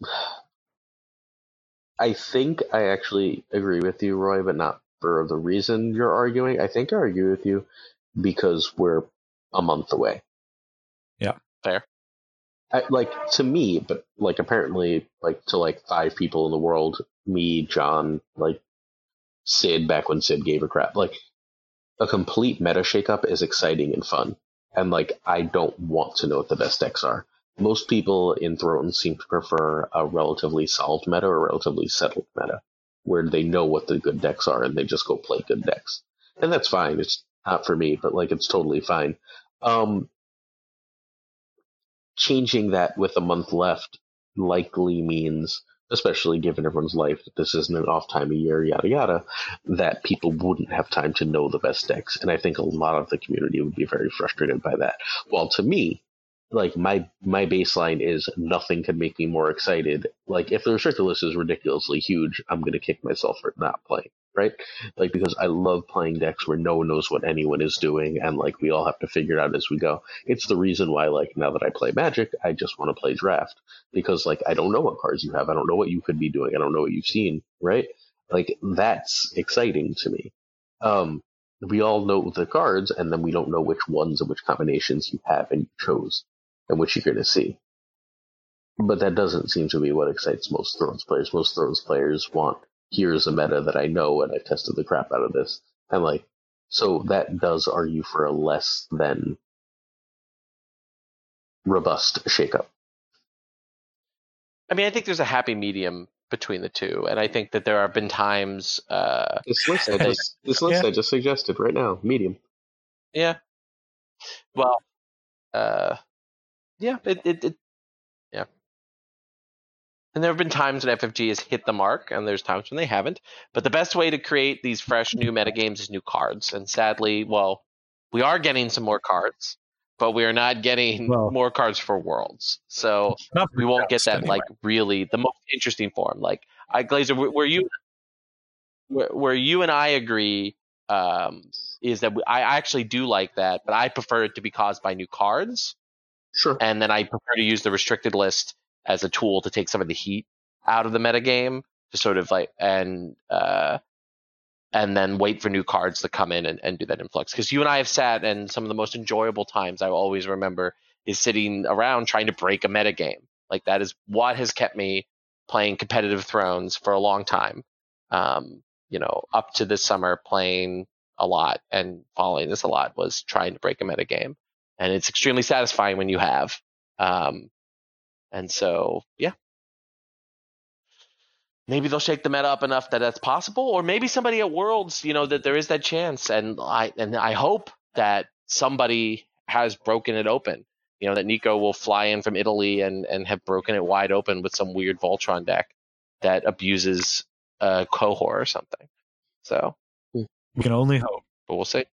Speaker 4: think I actually agree with you, Roy, but not for the reason you're arguing. I think I argue with you because we're a month away.
Speaker 1: Yeah,
Speaker 3: fair.
Speaker 4: To me, but apparently to 5 people in the world, me, John, Sid, back when Sid gave a crap, a complete meta shakeup is exciting and fun. And I don't want to know what the best decks are. Most people in Thrones seem to prefer a relatively solved meta or a relatively settled meta, where they know what the good decks are and they just go play good decks. And that's fine. It's not for me, but it's totally fine. Changing that with a month left likely means, especially given everyone's life, that this isn't an off time a year, yada yada, that people wouldn't have time to know the best decks. And I think a lot of the community would be very frustrated by that. While to me, my baseline is nothing could make me more excited. If the restricted list is ridiculously huge, I'm going to kick myself for not playing, right? Because I love playing decks where no one knows what anyone is doing and we all have to figure it out as we go. It's the reason why now that I play Magic, I just want to play Draft, because I don't know what cards you have. I don't know what you could be doing. I don't know what you've seen, right? That's exciting to me. We all know the cards, and then we don't know which ones and which combinations you have and you chose, and which you're going to see. But that doesn't seem to be what excites most Thrones players. Most Thrones players want, here's a meta that I know and I tested the crap out of this. And so that does argue for a less than robust shakeup.
Speaker 3: I mean, I think there's a happy medium between the two, and I think that there have been times.
Speaker 4: This list I just suggested right now, medium.
Speaker 3: Yeah. Well. Yeah. Yeah. And there have been times when FFG has hit the mark, and there's times when they haven't. But the best way to create these fresh new metagames is new cards. And sadly, we are getting some more cards, but we are not getting more cards for Worlds. So we won't get that anyway. Really the most interesting form. Glazer, where you and I agree is that I actually do like that, but I prefer it to be caused by new cards.
Speaker 4: Sure.
Speaker 3: And then I prefer to use the restricted list as a tool to take some of the heat out of the metagame to sort of and then wait for new cards to come in and do that influx. Because you and I have sat, and some of the most enjoyable times I always remember is sitting around trying to break a metagame. That is what has kept me playing competitive Thrones for a long time. up to this summer playing a lot and following this a lot was trying to break a meta game. And it's extremely satisfying when you have. And so, yeah. Maybe they'll shake the meta up enough that that's possible, or maybe somebody at Worlds, that there is that chance. And I hope that somebody has broken it open. That Nico will fly in from Italy and have broken it wide open with some weird Voltron deck that abuses cohort or something. So
Speaker 1: we can only hope,
Speaker 3: but we'll see.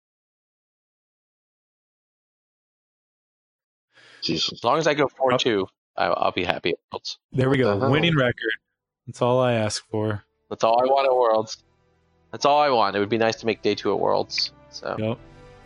Speaker 4: Jesus.
Speaker 3: As long as I go 4-2, I'll be happy at Worlds.
Speaker 1: There we go. Winning record. That's all I ask for.
Speaker 3: That's all I want at Worlds. That's all I want. It would be nice to make day 2 at Worlds. So.
Speaker 1: Yep.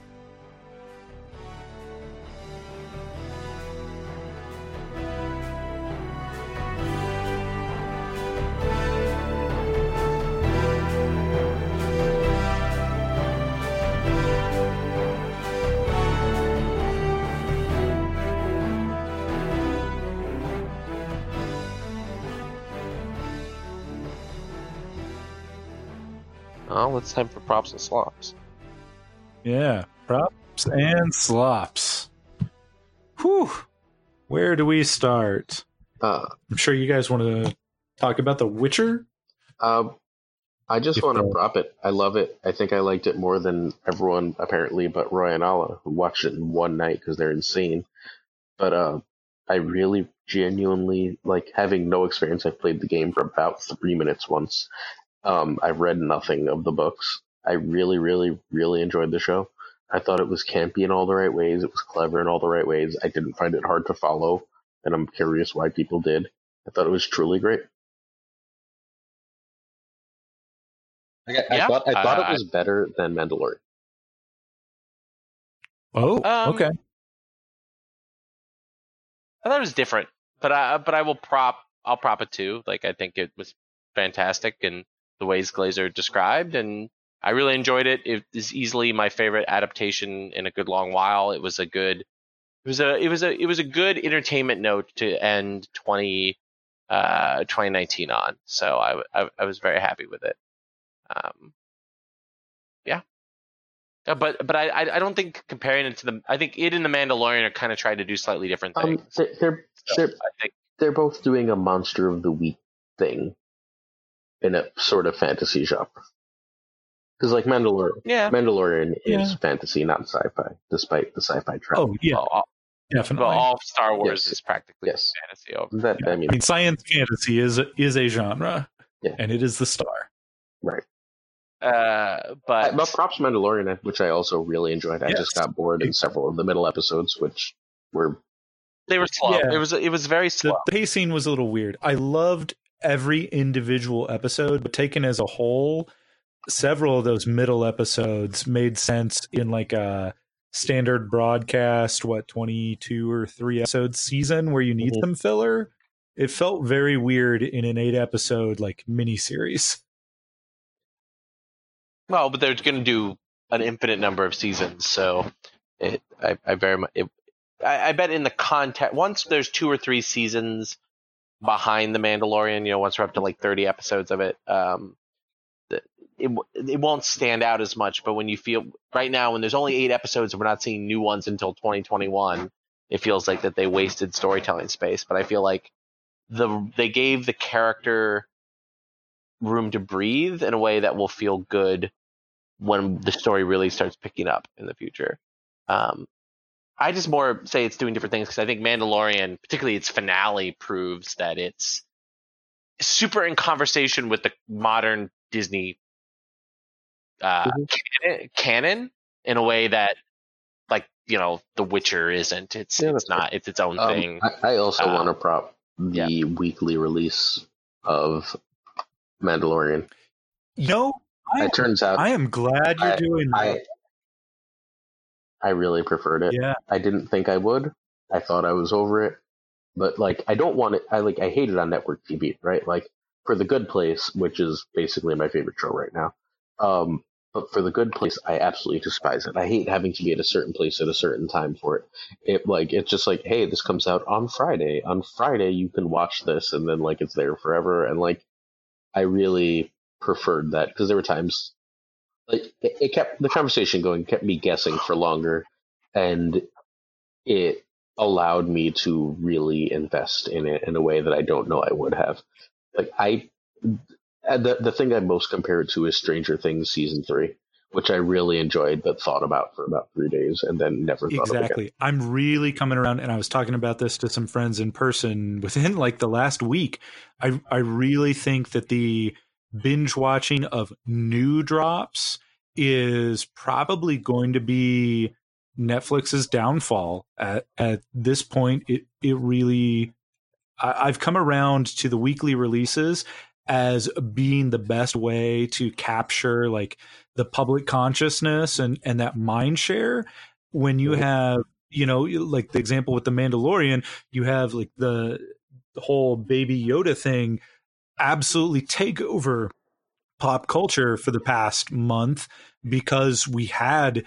Speaker 3: Oh, it's time for props and slops.
Speaker 1: Yeah, props and slops. Whew. Where do we start? I'm sure you guys want to talk about The Witcher.
Speaker 4: I just want to prop it. I love it. I think I liked it more than everyone, apparently, but Roy and Alla, who watched it in one night because they're insane. But I really genuinely, having no experience, I've played the game for about 3 minutes once. I've read nothing of the books. I really, really, really enjoyed the show. I thought it was campy in all the right ways. It was clever in all the right ways. I didn't find it hard to follow, and I'm curious why people did. I thought it was truly great. I thought it was better than Mandalorian.
Speaker 1: Oh, okay.
Speaker 3: I thought it was different, but I'll prop it too. I think it was fantastic in the ways Glazer described, and I really enjoyed it. It is easily my favorite adaptation in a good long while. It was a good entertainment note to end 2019 on. So I was very happy with it. Yeah. But I don't think comparing it to I think it and the Mandalorian are kind of trying to do slightly different things.
Speaker 4: They're both doing a Monster of the Week thing in a sort of fantasy genre. Because Mandalorian is fantasy, not sci-fi, despite the sci-fi trap.
Speaker 1: Oh yeah, definitely.
Speaker 3: Well, all of Star Wars is practically fantasy.
Speaker 1: I mean, science fantasy is a genre, and it is the star.
Speaker 4: Right.
Speaker 3: But
Speaker 4: props Mandalorian, which I also really enjoyed. I just got bored in several of the middle episodes, which were
Speaker 3: slow. Yeah. It was very slow.
Speaker 1: The pacing was a little weird. I loved every individual episode, but taken as a whole, several of those middle episodes made sense in a standard broadcast, 22 or 3 episode season where you need some filler. It felt very weird in an 8 episode miniseries.
Speaker 3: Well, but they're going to do an infinite number of seasons, so I bet in the context, once there's 2 or 3 seasons behind the Mandalorian, once we're up to 30 episodes of it, it won't stand out as much. But when you feel right now, when there's only 8 episodes and we're not seeing new ones until 2021, it feels like that they wasted storytelling space. But I feel like they gave the character room to breathe in a way that will feel good when the story really starts picking up in the future. I just more say it's doing different things because I think Mandalorian, particularly its finale, proves that it's super in conversation with the modern Disney canon in a way that, The Witcher isn't. It's not. It's its own thing.
Speaker 4: I also want to prop the weekly release of Mandalorian.
Speaker 1: It turns out I am glad you're doing that.
Speaker 4: I really preferred it.
Speaker 1: Yeah.
Speaker 4: I didn't think I would. I thought I was over it. But I don't want it. I hate it on network TV, right? For The Good Place, which is basically my favorite show right now. But for The Good Place, I absolutely despise it. I hate having to be at a certain place at a certain time for it. It's just hey, this comes out on Friday. On Friday, you can watch this, and then it's there forever. And I really, preferred that because there were times like it kept the conversation going, kept me guessing for longer, and it allowed me to really invest in it in a way that I don't know I would have. Like the thing I most compare it to is Stranger Things season 3, which I really enjoyed, but thought about for about 3 days and then never thought of again.
Speaker 1: Exactly. I'm really coming around, and I was talking about this to some friends in person within like the last week. I really think that the binge watching of new drops is probably going to be Netflix's downfall. At this point, it really I've come around to the weekly releases as being the best way to capture like the public consciousness and that mind share. When you have, like the example with the Mandalorian, you have like the whole Baby Yoda thing absolutely take over pop culture for the past month because we had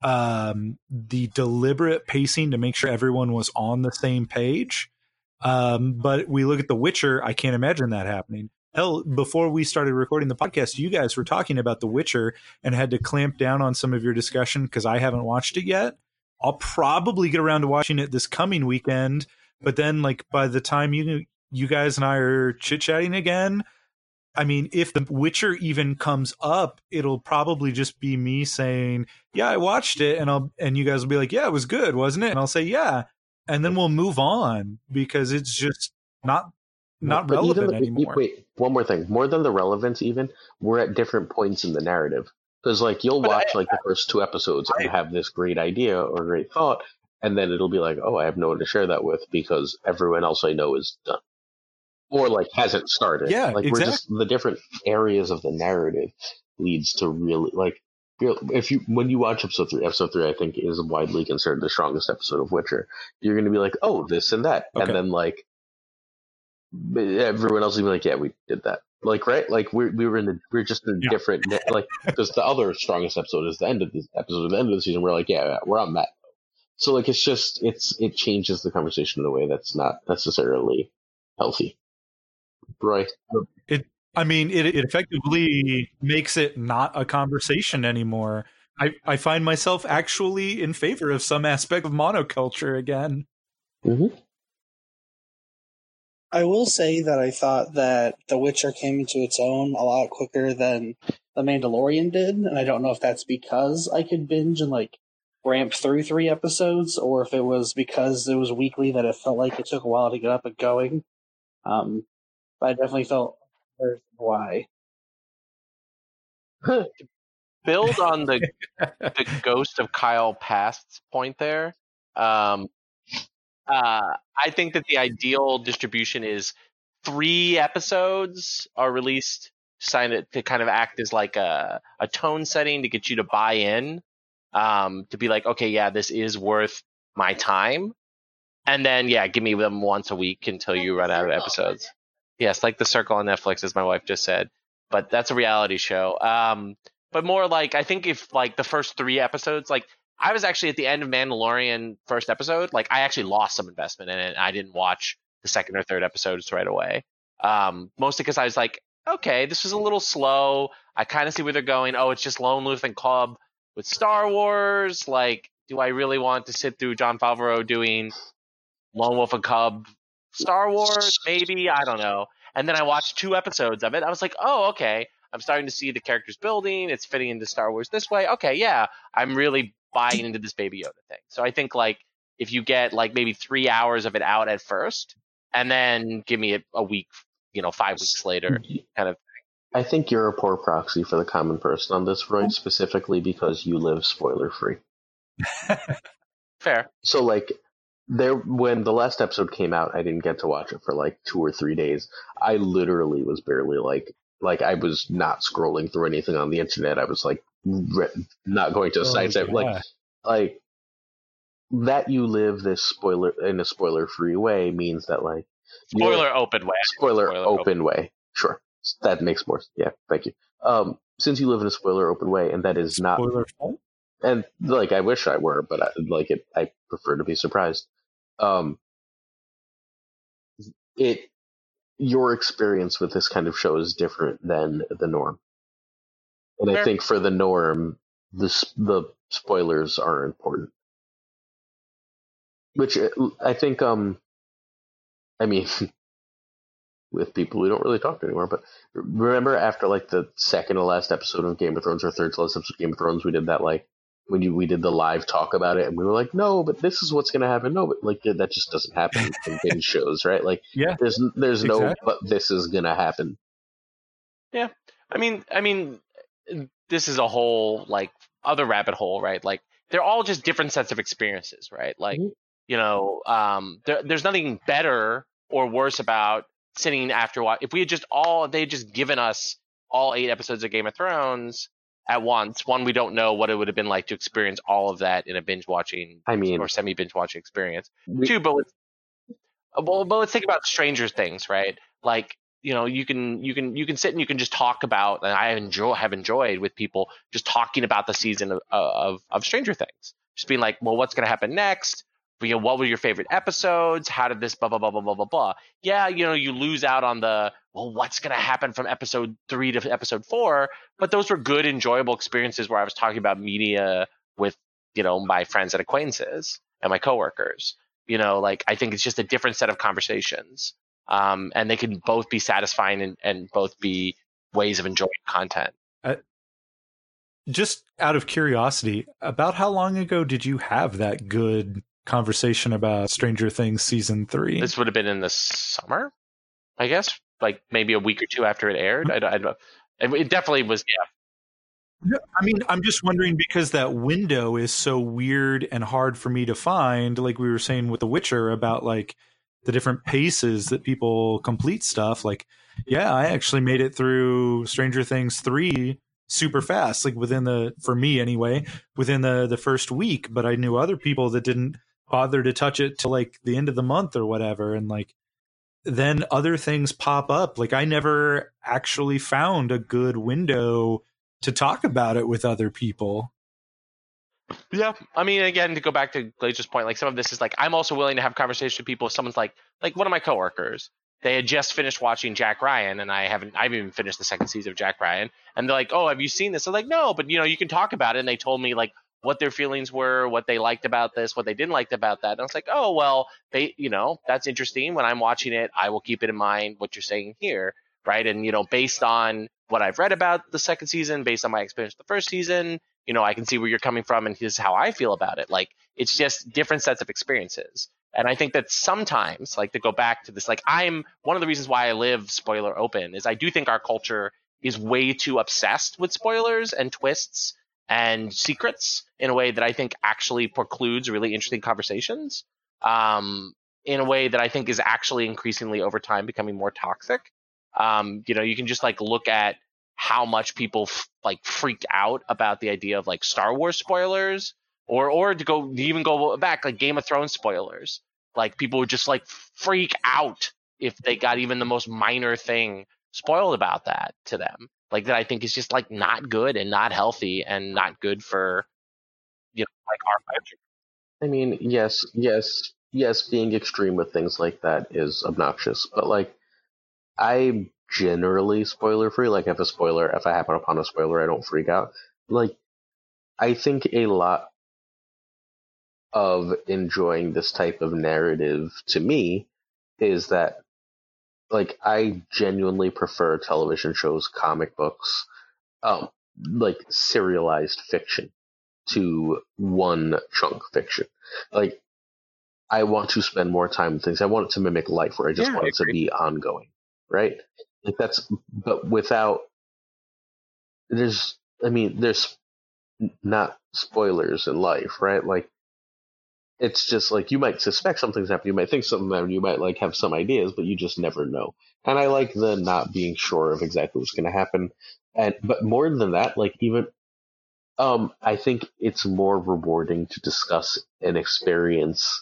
Speaker 1: the deliberate pacing to make sure everyone was on the same page. But we look at The Witcher, I can't imagine that happening. Hell, before we started recording the podcast, you guys were talking about The Witcher and had to clamp down on some of your discussion because I haven't watched it yet. I'll probably get around to watching it this coming weekend, but then like by the time you guys and I are chit-chatting again, I mean, if The Witcher even comes up, it'll probably just be me saying, "Yeah, I watched it," and you guys will be like, "Yeah, it was good, wasn't it?" And I'll say, "Yeah," and then we'll move on because it's just not relevant anymore.
Speaker 4: Wait, one more thing. More than the relevance, even we're at different points in the narrative because, like, you'll watch the first 2 episodes and have this great idea or great thought, and then it'll be like, "Oh, I have no one to share that with because everyone else I know is done." Or like hasn't started.
Speaker 1: Yeah,
Speaker 4: like
Speaker 1: exactly.
Speaker 4: We're just the different areas of the narrative leads to really like when you watch episode 3, I think is widely considered the strongest episode of Witcher. You're going to be like, oh, this and that, and then like everyone else will be like, yeah, we did that. Like right, like we're just in different like because the other strongest episode is the end of the episode at the end of the season. We're like, yeah, we're on that. So like it's just it changes the conversation in a way that's not necessarily healthy. Right.
Speaker 1: It effectively makes it not a conversation anymore. I find myself actually in favor of some aspect of monoculture again.
Speaker 4: Mm-hmm.
Speaker 5: I will say that I thought that The Witcher came into its own a lot quicker than The Mandalorian did, and I don't know if that's because I could binge and like ramp through 3 episodes, or if it was because it was weekly that it felt like it took a while to get up and going. But I definitely felt why.
Speaker 3: Build on the ghost of Kyle Past's point there. I think that the ideal distribution is 3 episodes are released, sign it to kind of act as like a tone setting to get you to buy in, to be like, okay, yeah, this is worth my time. And then, yeah, give me them once a week until you run out of episodes. Yes, like The Circle on Netflix, as my wife just said. But that's a reality show. But more like, I think if like the first 3 episodes, like I was actually at the end of Mandalorian first episode, like I actually lost some investment in it. I didn't watch the 2nd or 3rd episodes right away. Mostly because I was like, okay, this is a little slow. I kind of see where they're going. Oh, it's just Lone Wolf and Cub with Star Wars. Like, do I really want to sit through Jon Favreau doing Lone Wolf and Cub Star Wars? Maybe, I don't know. And then I watched 2 episodes of it. I was like, oh, okay. I'm starting to see the characters building. It's fitting into Star Wars this way. Okay, yeah. I'm really buying into this Baby Yoda thing. So I think like if you get like maybe 3 hours of it out at first, and then give me a week, 5 weeks later, kind of thing.
Speaker 4: I think you're a poor proxy for the common person on this, Roy, specifically because you live spoiler free.
Speaker 3: Fair.
Speaker 4: So like when the last episode came out, I didn't get to watch it for like 2 or 3 days. I literally was barely like I was not scrolling through anything on the internet. I was like not going to sites.
Speaker 1: Yeah.
Speaker 4: Like that you live this spoiler free way means that like
Speaker 3: spoiler open
Speaker 4: way. Sure, that makes more. Yeah, thank you. Since you live in a spoiler open way, and that is not
Speaker 1: spoiler full?
Speaker 4: And like I wish I were, but I prefer to be surprised. your experience with this kind of show is different than the norm. And
Speaker 3: Fair.
Speaker 4: I think for the norm, the spoilers are important. Which I think, I mean, with people we don't really talk to anymore, but remember after like the second to last episode of Game of Thrones or third to last episode of Game of Thrones, we did that like when we did the live talk about it, and we were like, no, but this is what's going to happen. No, but like that just doesn't happen in binge shows, right? Like,
Speaker 1: Yeah,
Speaker 4: there's
Speaker 1: exactly.
Speaker 4: no, but this is going to happen.
Speaker 3: Yeah, I mean, this is a whole like other rabbit hole, right? Like they're all just different sets of experiences, right? Like there's nothing better or worse about sitting after what if we had they just given us all 8 episodes of Game of Thrones at once. One, we don't know what it would have been like to experience all of that in a binge watching, or semi binge watching experience. Two, but let's think about Stranger Things, right? Like, you can sit and you can just talk about, and I have enjoyed with people just talking about the season of Stranger Things, just being like, well, what's going to happen next? What were your favorite episodes? How did this blah blah blah blah blah blah blah? Yeah, you lose out on the what's going to happen from episode 3 to episode 4, but those were good, enjoyable experiences where I was talking about media with my friends and acquaintances and my coworkers. Like I think it's just a different set of conversations, and they can both be satisfying and both be ways of enjoying content.
Speaker 1: Just out of curiosity, about how long ago did you have that good conversation about Stranger Things season 3?
Speaker 3: This would have been in the summer, I guess, like maybe a week or two after it aired. I don't know. It definitely was.
Speaker 1: Yeah. I mean, I'm just wondering because that window is so weird and hard for me to find. Like we were saying with The Witcher about like the different paces that people complete stuff. Like, yeah, I actually made it through Stranger Things 3 super fast, like for me anyway, within the first week. But I knew other people that didn't bother to touch it till like the end of the month or whatever. And like, then other things pop up. Like I never actually found a good window to talk about it with other people.
Speaker 3: Yeah. I mean, again, to go back to Glazer's point, like some of this is like, I'm also willing to have conversations with people if someone's like one of my coworkers, they had just finished watching Jack Ryan, and I haven't even finished the second season of Jack Ryan. And they're like, oh, have you seen this? I'm like, no, but you can talk about it. And they told me like what their feelings were, what they liked about this, what they didn't like about that. And I was like, oh, well, that's interesting. When I'm watching it, I will keep it in mind what you're saying here. Right. And, based on what I've read about the second season, based on my experience with the first season, I can see where you're coming from, and here's how I feel about it. Like, it's just different sets of experiences. And I think that sometimes, like, to go back to this, like, one of the reasons why I live spoiler open is I do think our culture is way too obsessed with spoilers and twists and secrets in a way that I think actually precludes really interesting conversations, in a way that I think is actually increasingly over time becoming more toxic. You can just like look at how much people freaked out about the idea of like Star Wars spoilers, or to even go back, like Game of Thrones spoilers. Like people would just like freak out if they got even the most minor thing spoiled about that to them. Like that I think is just like not good and not healthy and not good for like our culture.
Speaker 4: I mean, yes, being extreme with things like that is obnoxious, but like I'm generally spoiler free. Like if I happen upon a spoiler, I don't freak out. Like I think a lot of enjoying this type of narrative to me is that like I genuinely prefer television shows, comic books, like serialized fiction to one chunk fiction. Like I want to spend more time with things. I want it to mimic life, where I just want it to be ongoing, right? Like but without there's not spoilers in life, right? Like it's just like you might suspect something's happening, you might think something happened, you might like have some ideas, but you just never know. And I like the not being sure of exactly what's going to happen. But more than that, like even I think it's more rewarding to discuss an experience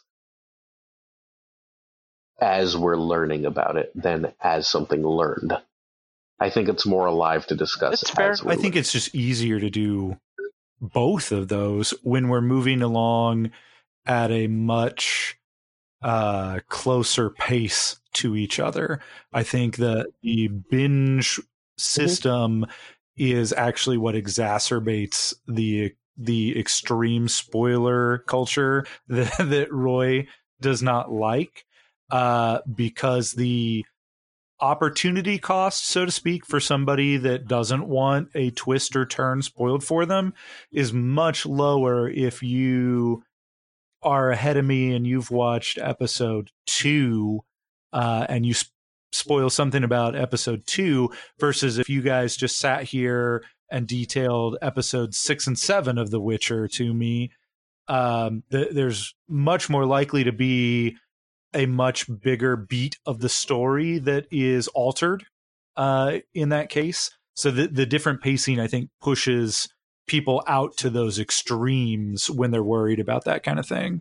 Speaker 4: as we're learning about it than as something learned. I think it's more alive to discuss.
Speaker 3: That's fair.
Speaker 1: I think it's just easier to do both of those when we're moving along at a much closer pace to each other. I think that the binge system is actually what exacerbates the extreme spoiler culture that Roy does not like, because the opportunity cost, so to speak, for somebody that doesn't want a twist or turn spoiled for them is much lower if you are ahead of me and you've watched episode 2 and you spoil something about episode 2 versus if you guys just sat here and detailed episodes 6 and 7 of The Witcher to me. There's much more likely to be a much bigger beat of the story that is altered in that case. So the different pacing, I think, pushes people out to those extremes when they're worried about that kind of thing.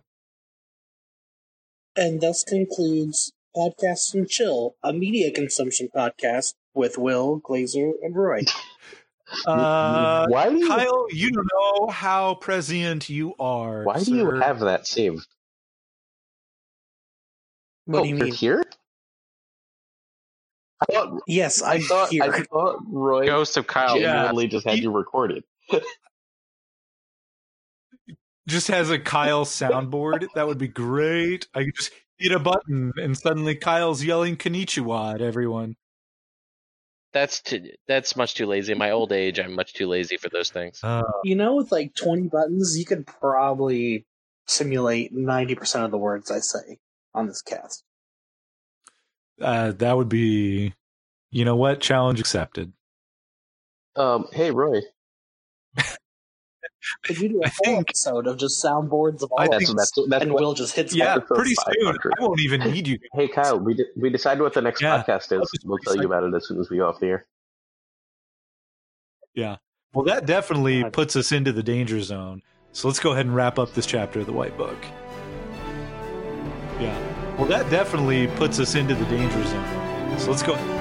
Speaker 5: And thus concludes Podcasts and Chill, a media consumption podcast with Will, Glazer, and Roy.
Speaker 4: Why do you,
Speaker 1: Kyle, you know how prescient you are.
Speaker 4: Why
Speaker 1: sir.
Speaker 4: do you have that saved?
Speaker 5: What do you mean?
Speaker 4: Here?
Speaker 5: Yes,
Speaker 4: I thought Roy
Speaker 3: Ghost of Kyle.
Speaker 4: genuinely just had you recorded.
Speaker 1: Just has a Kyle soundboard. That would be great. I could just hit a button and suddenly Kyle's yelling Konnichiwa at everyone.
Speaker 3: That's much too lazy. In my old age, I'm much too lazy for those things.
Speaker 5: With like 20 buttons, you could probably simulate 90% of the words I say on this cast.
Speaker 1: That would be, you know what? Challenge accepted.
Speaker 4: Hey, Roy.
Speaker 5: Could you do a whole episode of just soundboards of all of us? And Will just hits
Speaker 1: yeah, pretty soon. I won't even need you.
Speaker 4: Hey, Kyle, we decided what the next podcast is. We'll tell you about it as soon as we go off the air.
Speaker 1: Yeah. Well, that definitely puts us into the danger zone. So let's go ahead and wrap up this chapter of the White Book. Yeah. Well, that definitely puts us into the danger zone. So let's go.